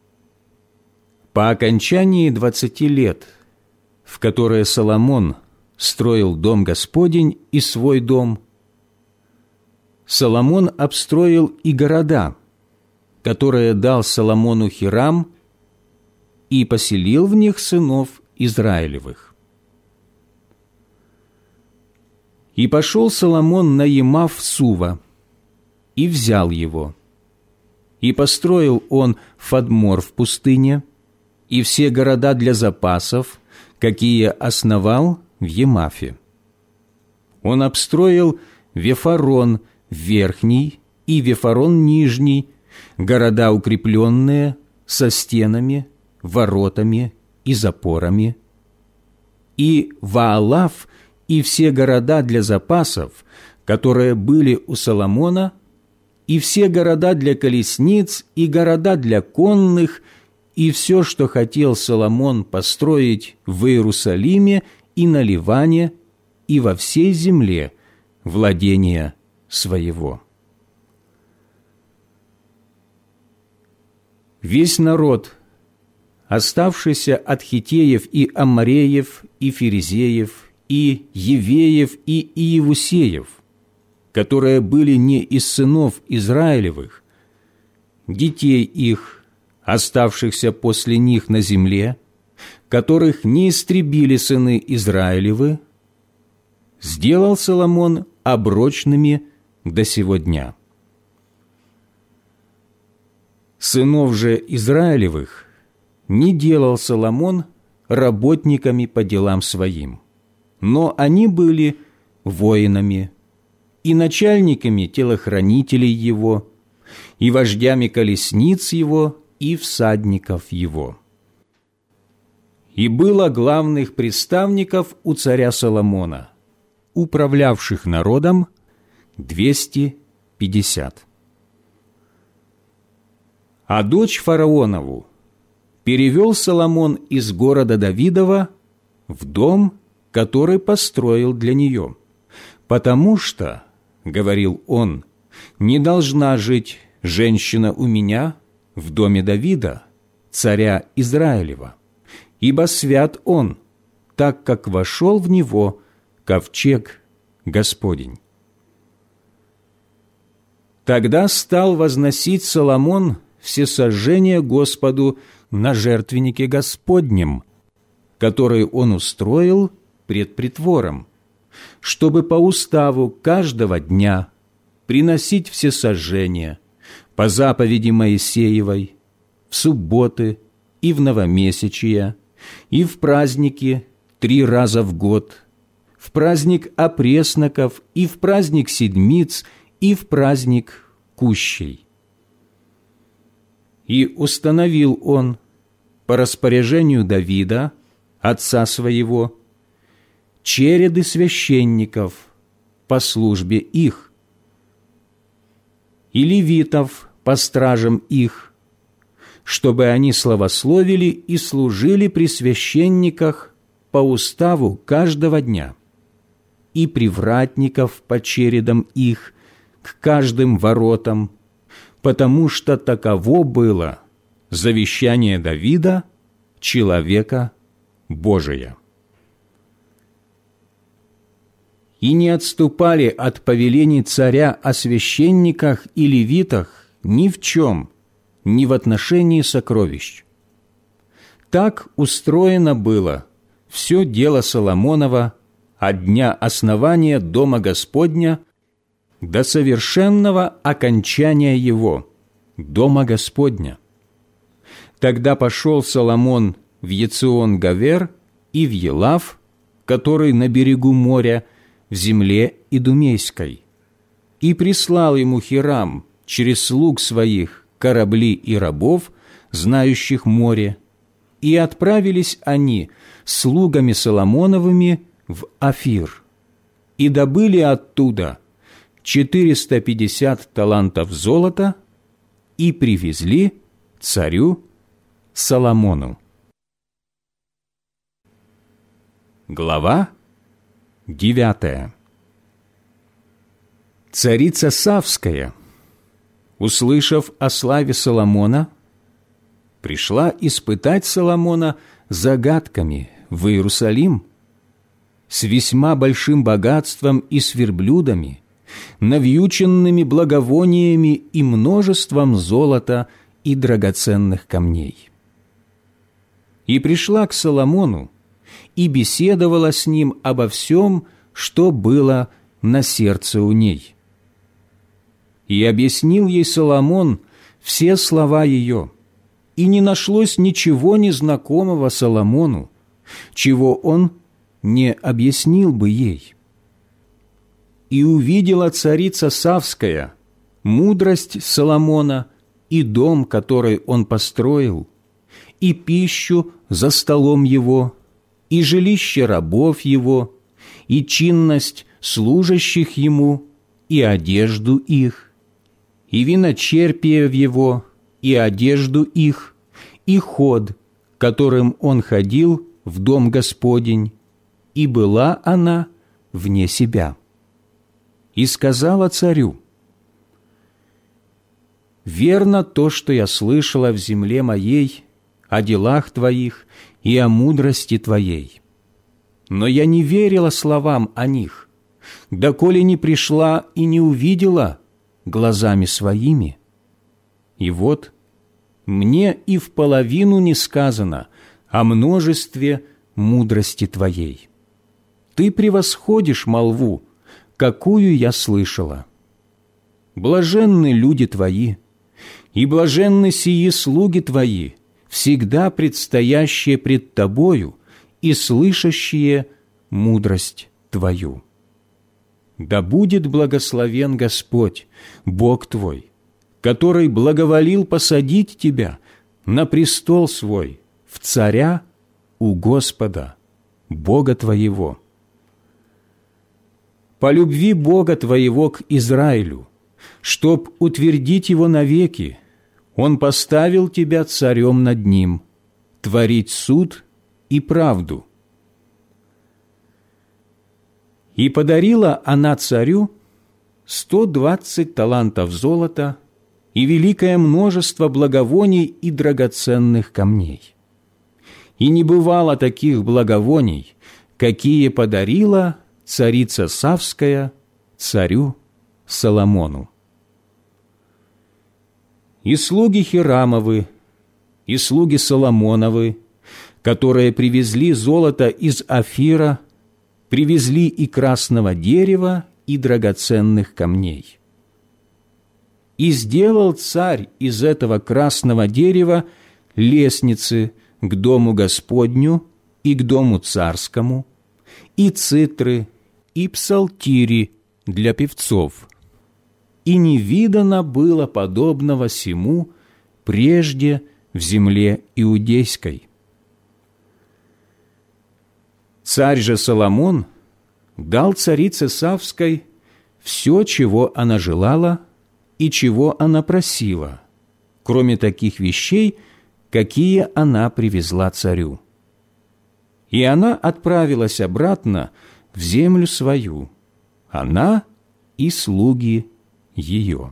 S1: По окончании двадцати лет, в которые Соломон строил дом Господень и свой дом, Соломон обстроил и города, которые дал Соломону Хирам, и поселил в них сынов Израилевых. И пошел Соломон на Емав-Сува, и взял его. И построил он Фадмор в пустыне, и все города для запасов, какие основал в Емафе. Он обстроил Вефарон верхний и Вефарон нижний, города укрепленные, со стенами, воротами и запорами, и Ваалав, и все города для запасов, которые были у Соломона, и все города для колесниц, и города для конных, и все, что хотел Соломон построить в Иерусалиме и на Ливане, и во всей земле владения своего. Весь народ, оставшийся от хиттеев и аммореев, и ферезеев, и евеев, и иевусеев, которые были не из сынов Израилевых, детей их, оставшихся после них на земле, которых не истребили сыны Израилевы, сделал Соломон оброчными до сего дня. Сынов же Израилевых не делал Соломон работниками по делам своим, но они были воинами и начальниками телохранителей его, и вождями колесниц его, и всадников его. И было главных приставников у царя Соломона, управлявших народом, двести пятьдесят. А дочь фараонову перевел Соломон из города Давидова в дом, который построил для нее, потому что, говорил он, не должна жить женщина у меня в доме Давида, царя Израилева, ибо свят он, так как вошел в него ковчег Господень. Тогда стал возносить Соломон всесожжение Господу на жертвеннике Господнем, который он устроил пред притвором, чтобы по уставу каждого дня приносить всесожжение по заповеди Моисеевой в субботы и в новомесячия, и в праздники три раза в год, в праздник опресноков, и в праздник седмиц, и в праздник кущей. И установил он по распоряжению Давида, отца своего, череды священников по службе их, и левитов по стражам их, чтобы они славословили и служили при священниках по уставу каждого дня, и привратников по чередам их к каждым воротам, потому что таково было завещание Давида, человека Божия. И не отступали от повелений царя о священниках и левитах ни в чем, ни в отношении сокровищ. Так устроено было все дело Соломонова от дня основания Дома Господня до совершенного окончания его, Дома Господня. Тогда пошел Соломон в Ецион-Гавер и в Елав, который на берегу моря, в земле Идумейской, и прислал ему Хирам через слуг своих корабли и рабов, знающих море, и отправились они слугами Соломоновыми в Афир, и добыли оттуда четыреста пятьдесят талантов золота и привезли царю Соломону. Глава девятая. Царица Савская, услышав о славе Соломона, пришла испытать Соломона загадками в Иерусалим с весьма большим богатством и с верблюдами, навьюченными благовониями и множеством золота и драгоценных камней. И пришла к Соломону и беседовала с ним обо всем, что было на сердце у ней. И объяснил ей Соломон все слова ее, и не нашлось ничего незнакомого Соломону, чего он не объяснил бы ей. И увидела царица Савская мудрость Соломона и дом, который он построил, и пищу за столом его, и жилище рабов его, и чинность служащих ему, и одежду их, и виночерпие в его, и одежду их, и ход, которым он ходил в дом Господень, и была она вне себя. И сказала царю: «Верно то, что я слышала в земле моей о делах твоих и о мудрости твоей. Но я не верила словам о них, доколе не пришла и не увидела глазами своими. И вот мне и в половину не сказано о множестве мудрости твоей. Ты превосходишь молву, какую я слышала. Блаженны люди твои, и блаженны сии слуги твои, всегда предстоящие пред тобою и слышащие мудрость твою. Да будет благословен Господь, Бог твой, который благоволил посадить тебя на престол свой, в царя у Господа, Бога твоего. По любви Бога твоего к Израилю, чтоб утвердить его навеки, Он поставил тебя царем над ним, творить суд и правду. И подарила она царю сто двадцать талантов золота и великое множество благовоний и драгоценных камней. И не бывало таких благовоний, какие подарила царица Савская царю Соломону. И слуги Хирамовы, и слуги Соломоновы, которые привезли золото из Офира, привезли и красного дерева, и драгоценных камней. И сделал царь из этого красного дерева лестницы к дому Господню и к дому царскому, и цитры, и псалтири для певцов. И не видано было подобного сему прежде в земле иудейской. Царь же Соломон дал царице Савской все, чего она желала и чего она просила, кроме таких вещей, какие она привезла царю. И она отправилась обратно в землю свою, она и слуги ее.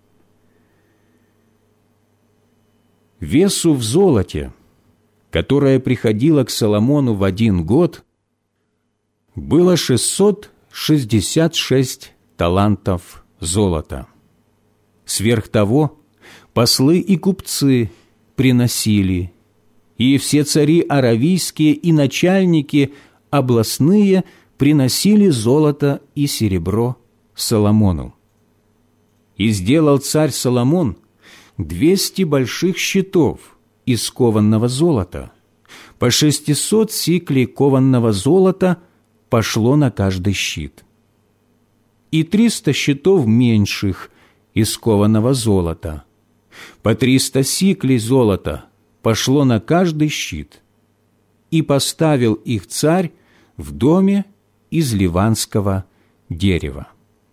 S1: Весу в золоте, которое приходило к Соломону в один год, было шестьсот шестьдесят шесть талантов золота. Сверх того, послы и купцы приносили, и все цари аравийские и начальники областные приносили золото и серебро Соломону. И сделал царь Соломон двести больших щитов из кованного золота, по шестисот сиклей кованного золота пошло на каждый щит, и триста щитов меньших из кованого золота, по триста сиклей золота пошло на каждый щит, и поставил их царь в доме из ливанского дерева.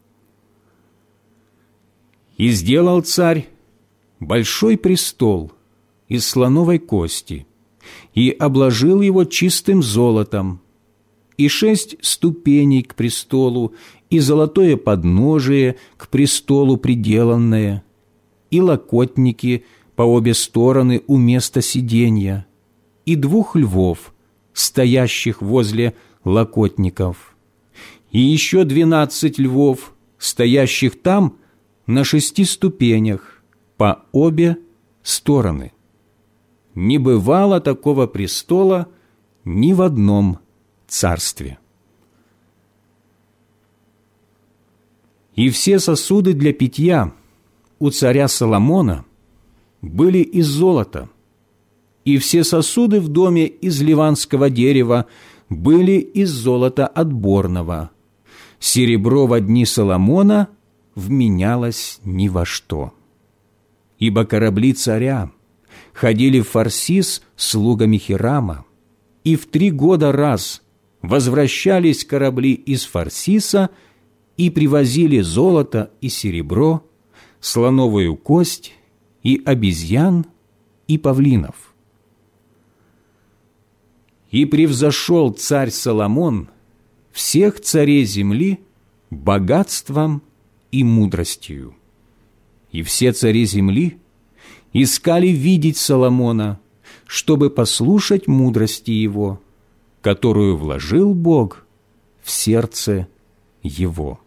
S1: И сделал царь большой престол из слоновой кости и обложил его чистым золотом, и шесть ступеней к престолу, и золотое подножие к престолу приделанное, и локотники по обе стороны у места сиденья, и двух львов, стоящих возле локотников, и еще двенадцать львов, стоящих там на шести ступенях по обе стороны. Не бывало такого престола ни в одном царстве. И все сосуды для питья у царя Соломона были из золота, и все сосуды в доме из ливанского дерева были из золота отборного. Серебро во дни Соломона вменялось ни во что. Ибо корабли царя ходили в Фарсис слугами Хирама, и в три года раз возвращались корабли из Фарсиса и привозили золото и серебро, слоновую кость и обезьян и павлинов. И превзошел царь Соломон всех царей земли богатством и мудростью. И все цари земли искали видеть Соломона, чтобы послушать мудрости его, которую вложил Бог в сердце его.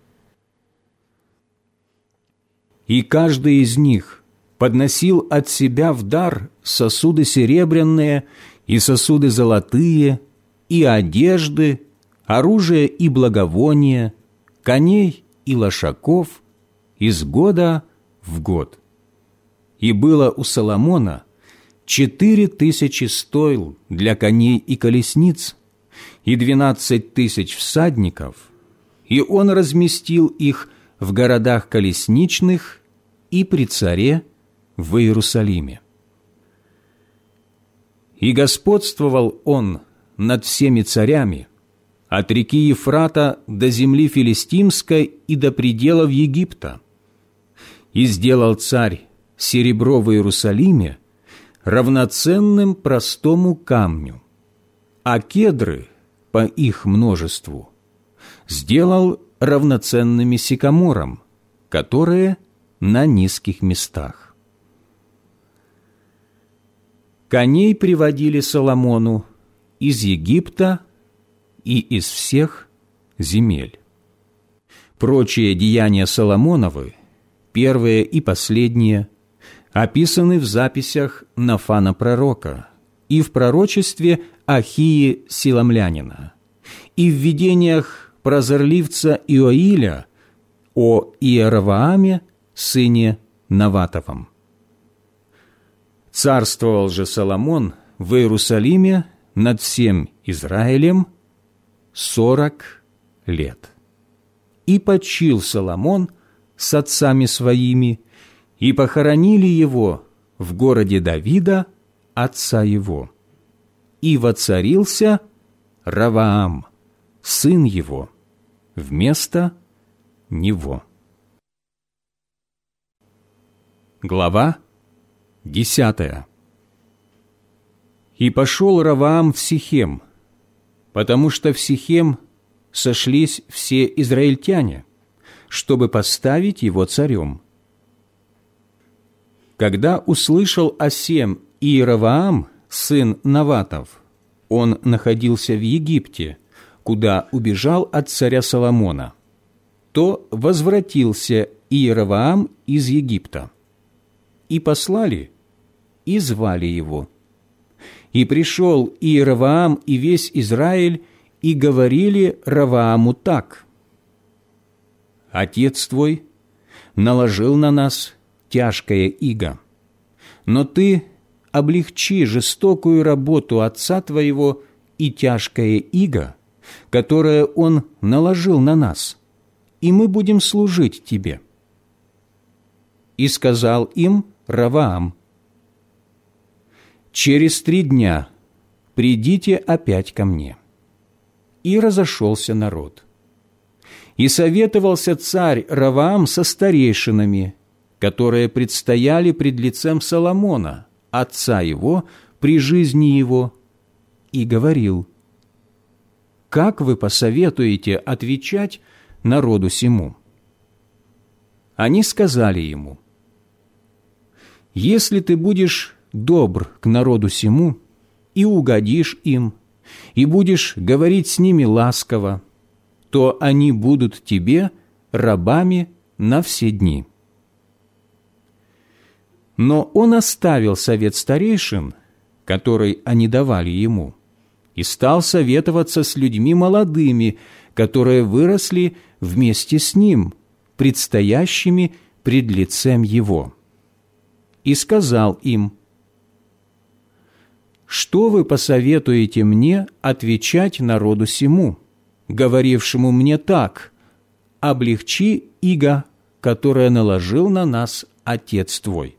S1: И каждый из них подносил от себя в дар сосуды серебряные и сосуды золотые, и одежды, оружие и благовония, коней и лошаков из года в год. И было у Соломона четыре тысячи стойл для коней и колесниц, и двенадцать тысяч всадников, и он разместил их в городах колесничных и при царе в Иерусалиме. И господствовал он над всеми царями, от реки Ефрата до земли филистимской и до пределов Египта. И сделал царь серебро в Иерусалиме равноценным простому камню, а кедры по их множеству сделал равноценными сикаморам, которые на низких местах. Коней приводили Соломону из Египта и из всех земель. Прочие деяния Соломоновы, первые и последние, описаны в записях Нафана пророка и в пророчестве Ахии Силамлянина, и в видениях прозорливца Иоиля о Иеровоаме, сыне Наватовом. Царствовал же Соломон в Иерусалиме над всем Израилем сорок лет. И почил Соломон с отцами своими, и похоронили его в городе Давида, отца его. И воцарился Раваам, сын его, вместо него. Глава десятая. И пошел Раваам в Сихем, потому что в Сихем сошлись все израильтяне, чтобы поставить его царем. Когда услышал о сем Иеровоам, сын Наватов, он находился в Египте, куда убежал от царя Соломона, то возвратился Иеровоам из Египта. И послали, и звали его. И пришел Иеровоам и весь Израиль, и говорили Равааму так: «Отец твой наложил на нас тяжкое иго, но ты облегчи жестокую работу отца твоего и тяжкое иго, которое он наложил на нас, и мы будем служить тебе». И сказал им Раваам: «Через три дня придите опять ко мне». И разошелся народ. И советовался царь Раваам со старейшинами, которые предстояли пред лицем Соломона, отца его, при жизни его, и говорил: «Как вы посоветуете отвечать народу сему?» Они сказали ему: «Если ты будешь добр к народу сему и угодишь им, и будешь говорить с ними ласково, то они будут тебе рабами на все дни». Но он оставил совет старейшин, который они давали ему, и стал советоваться с людьми молодыми, которые выросли вместе с ним, предстоящими пред лицем его. И сказал им: «Что вы посоветуете мне отвечать народу сему, говорившему мне так: облегчи иго, которое наложил на нас отец твой?»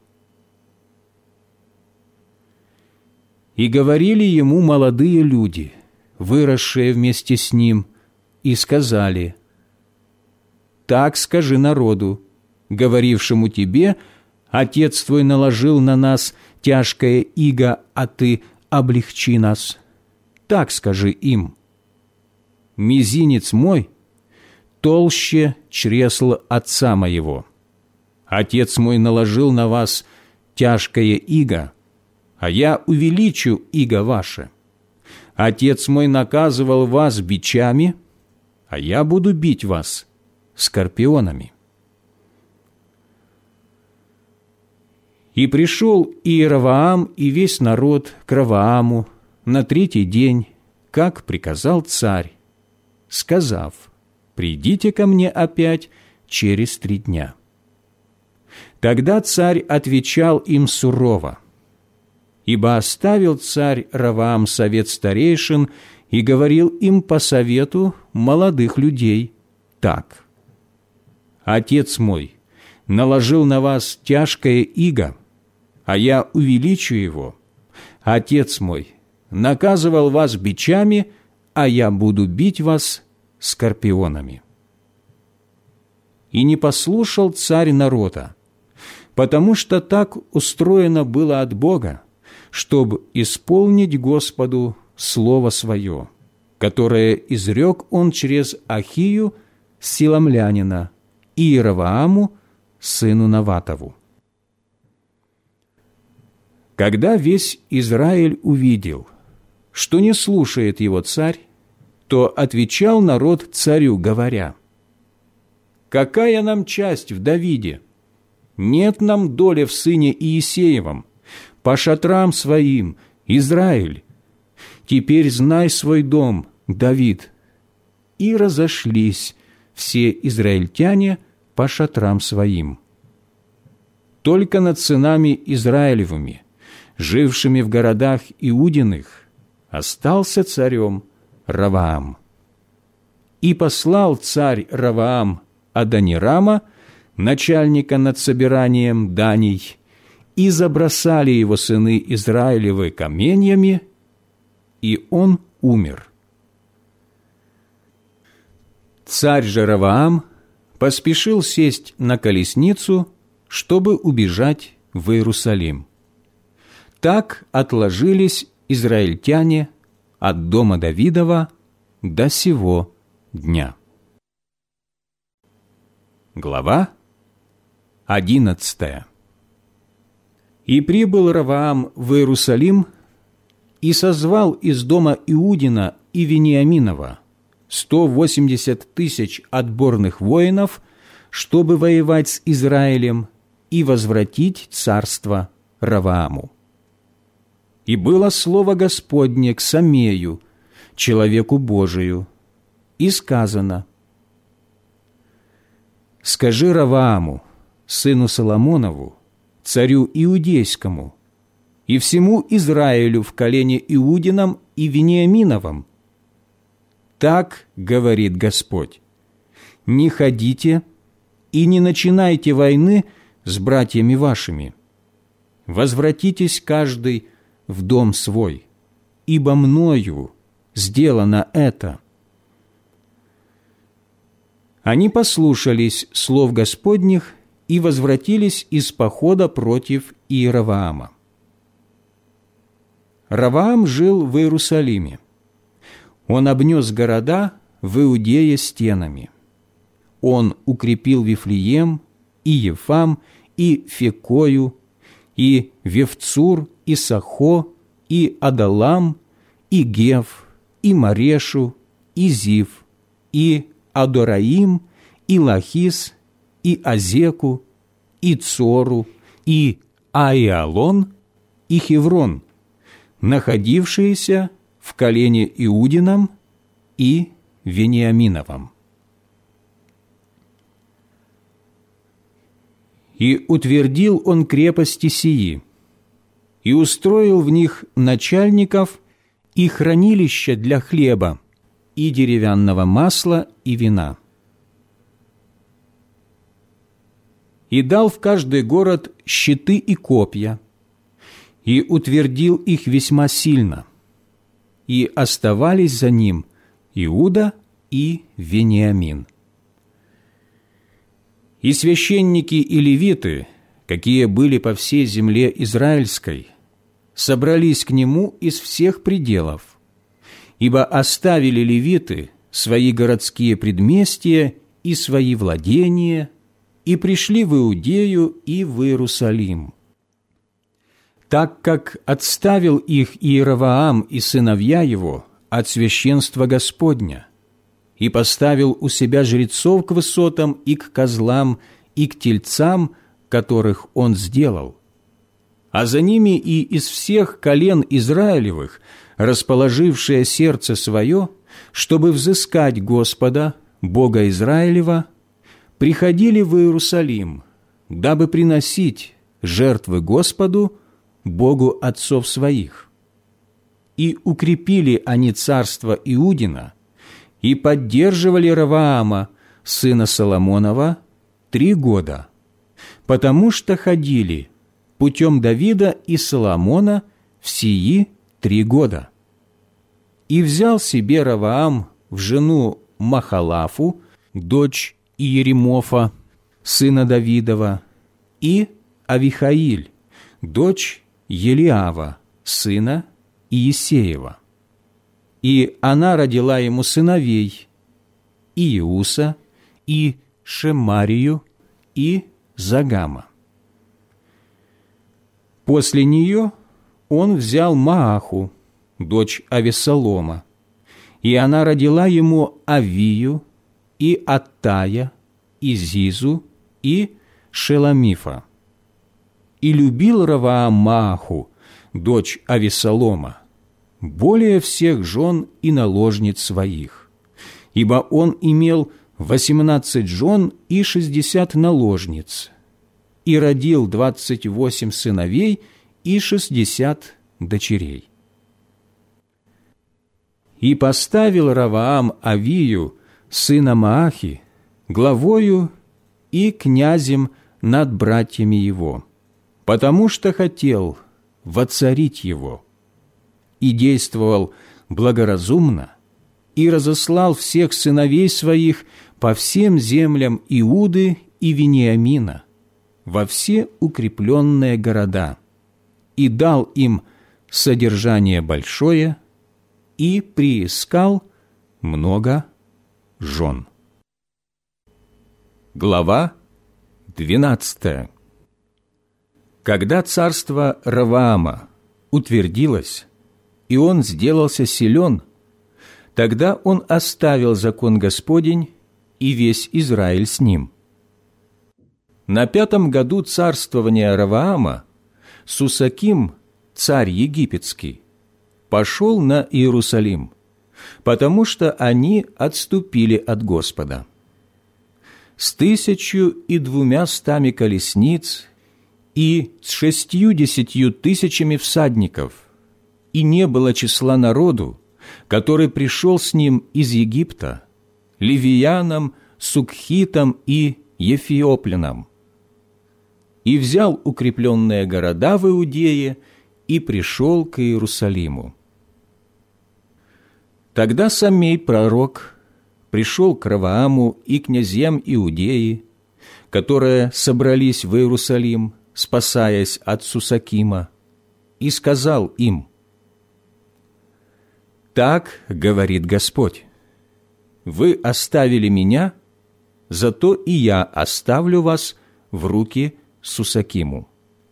S1: И говорили ему молодые люди, выросшие вместе с ним, и сказали: «Так скажи народу, говорившему тебе: отец твой наложил на нас тяжкое иго, а ты облегчи нас. Так скажи им: мизинец мой толще чресл отца моего. Отец мой наложил на вас тяжкое иго, а я увеличу иго ваше. Отец мой наказывал вас бичами, а я буду бить вас скорпионами». И пришел Иеровоам и весь народ к Равааму на третий день, как приказал царь, сказав: «Придите ко мне опять через три дня». Тогда царь отвечал им сурово, ибо оставил царь Раваам совет старейшин и говорил им по совету молодых людей так: «Отец мой наложил на вас тяжкое иго, а я увеличу его. Отец мой наказывал вас бичами, а я буду бить вас скорпионами». И не послушал царь народа, потому что так устроено было от Бога, чтобы исполнить Господу слово свое, которое изрек он через Ахию, силамлянина, и Иеровоаму, сыну Наватову. Когда весь Израиль увидел, что не слушает его царь, то отвечал народ царю, говоря: «Какая нам часть в Давиде? Нет нам доли в сыне Иисеевом, по шатрам своим, Израиль. Теперь знай свой дом, Давид». И разошлись все израильтяне по шатрам своим. Только над сынами Израилевыми, жившими в городах Иудиных, остался царем Ровоам. И послал царь Ровоам Адонирама, начальника над собиранием даний, и забросали его сыны Израилевы каменьями, и он умер. Царь же Ровоам поспешил сесть на колесницу, чтобы убежать в Иерусалим. Так отложились израильтяне от дома Давидова до сего дня. Глава одиннадцатая. И прибыл Ровоам в Иерусалим и созвал из дома Иудина и Вениаминова сто восемьдесят тысяч отборных воинов, чтобы воевать с Израилем и возвратить царство Ровоаму. И было слово Господне к Самею, человеку Божию, и сказано: «Скажи Ровоаму, сыну Соломонову, царю Иудейскому, и всему Израилю в колене Иудином и Вениаминовом: так говорит Господь: не ходите и не начинайте войны с братьями вашими. Возвратитесь каждый в дом свой, ибо мною сделано это». Они послушались слов Господних и возвратились из похода против Иеровоама. Ровоам жил в Иерусалиме. Он обнес города в Иудее стенами. Он укрепил Вифлеем, и Ефам, и Фекою, и Вевцур, и Сахо, и Адалам, и Гев, и Марешу, и Зив, и Адораим, и Лахис, и Азеку, и Цору, и Аиалон, и Хеврон, находившиеся в колене Иудином и Вениаминовом. И утвердил он крепости сии, и устроил в них начальников и хранилища для хлеба, и деревянного масла, и вина. И дал в каждый город щиты и копья, и утвердил их весьма сильно, и оставались за ним Иуда и Вениамин. И священники и левиты, какие были по всей земле израильской, собрались к нему из всех пределов, ибо оставили левиты свои городские предместья и свои владения, и пришли в Иудею и в Иерусалим. Так как отставил их Иеровоам и сыновья его от священства Господня, и поставил у себя жрецов к высотам и к козлам, и к тельцам, которых он сделал, а за ними и из всех колен Израилевых, расположившее сердце свое, чтобы взыскать Господа, Бога Израилева, приходили в Иерусалим, дабы приносить жертвы Господу, Богу отцов своих. И укрепили они царство Иудина, и поддерживали Ровоама, сына Соломонова, три года, потому что ходили путем Давида и Соломона в сии три года. И взял себе Ровоам в жену Махалафу, дочь Иеремофа, сына Давидова, и Авихаиль, дочь Елиава, сына Иесеева. И она родила ему сыновей Иуса, и Шемарию, и Загама. После нее он взял Мааху, дочь Авессалома, и она родила ему Авию, и Аттая, и Зизу, и Шеламифа. И любил Ровоам Мааху, дочь Авессалома, более всех жен и наложниц своих, ибо он имел восемнадцать жен и шестьдесят наложниц, и родил двадцать восемь сыновей и шестьдесят дочерей. И поставил Ровоам Авию, сына Маахи, главою и князем над братьями его, потому что хотел воцарить его, и действовал благоразумно, и разослал всех сыновей своих по всем землям Иуды и Вениамина, во все укрепленные города, и дал им содержание большое, и приискал много жен. Глава двенадцатая. Когда царство Ровоама утвердилось, и он сделался силен, тогда он оставил закон Господень и весь Израиль с ним. На пятом году царствования Ровоама Сусаким, царь египетский, пошел на Иерусалим, потому что они отступили от Господа. С тысячью и двумя стами колесниц и с шестьюдесятью тысячами всадников, и не было числа народу, который пришел с ним из Египта, ливиянам, сукхитам и ефиоплянам. И взял укрепленные города в Иудее и пришел к Иерусалиму. Тогда Самей пророк пришел к Ровоаму и князьям Иудеи, которые собрались в Иерусалим, спасаясь от Сусакима, и сказал им: «Так говорит Господь, вы оставили меня, зато и я оставлю вас в руки Сусакиму».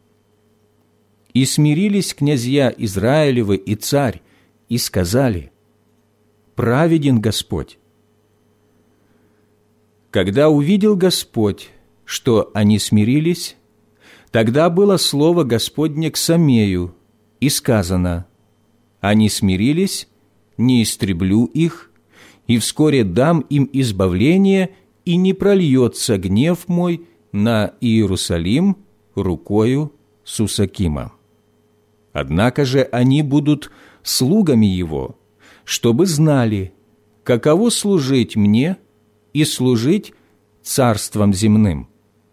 S1: И смирились князья Израилевы и царь, и сказали: «Праведен Господь». Когда увидел Господь, что они смирились, тогда было слово Господне к Самею, и сказано: «Они смирились, не истреблю их, и вскоре дам им избавление, и не прольется гнев мой на Иерусалим рукою Сусакима. Однако же они будут слугами его, чтобы знали, каково служить мне и служить царством земным».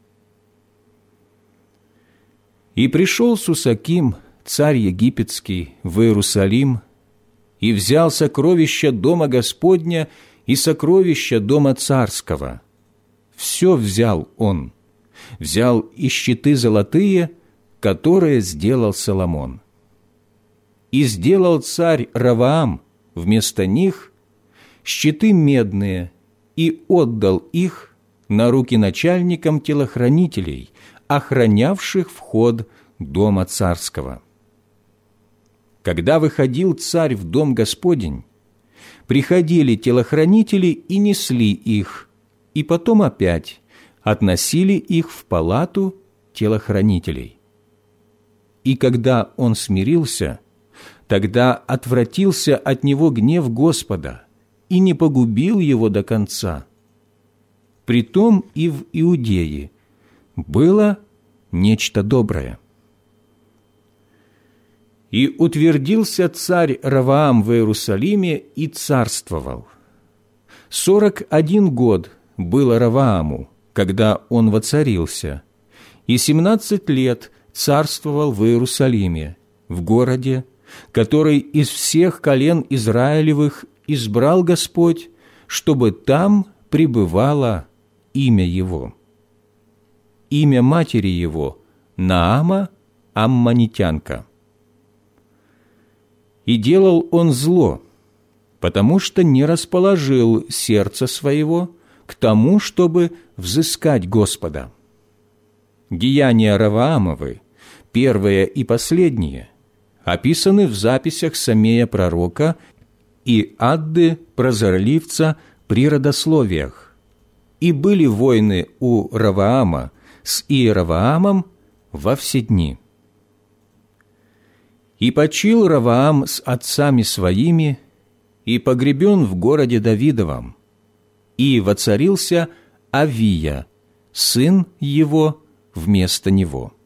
S1: И пришел Сусаким, царь египетский, в Иерусалим, и взял сокровища дома Господня и сокровища дома царского. Все взял он, взял и щиты золотые, которые сделал Соломон. И сделал царь Ровоам вместо них щиты медные, и отдал их на руки начальникам телохранителей, охранявших вход дома царского. Когда выходил царь в дом Господень, приходили телохранители и несли их, и потом опять относили их в палату телохранителей. И когда он смирился, тогда отвратился от него гнев Господа и не погубил его до конца. Притом и в Иудее было нечто доброе. И утвердился царь Ровоам в Иерусалиме и царствовал. Сорок один год было Ровоаму, когда он воцарился, и семнадцать лет царствовал в Иерусалиме, в городе, который из всех колен Израилевых избрал Господь, чтобы там пребывало имя Его. Имя матери Его – Наама, аммонитянка. И делал он зло, потому что не расположил сердце своего к тому, чтобы взыскать Господа. Деяния Ровоамовы, первые и последние, описаны в записях Самея пророка и Адды прозорливца при родословиях. И были войны у Ровоама с Иеровоамом во все дни. И почил Ровоам с отцами своими, и погребен в городе Давидовом, и воцарился Авия, сын его, вместо него.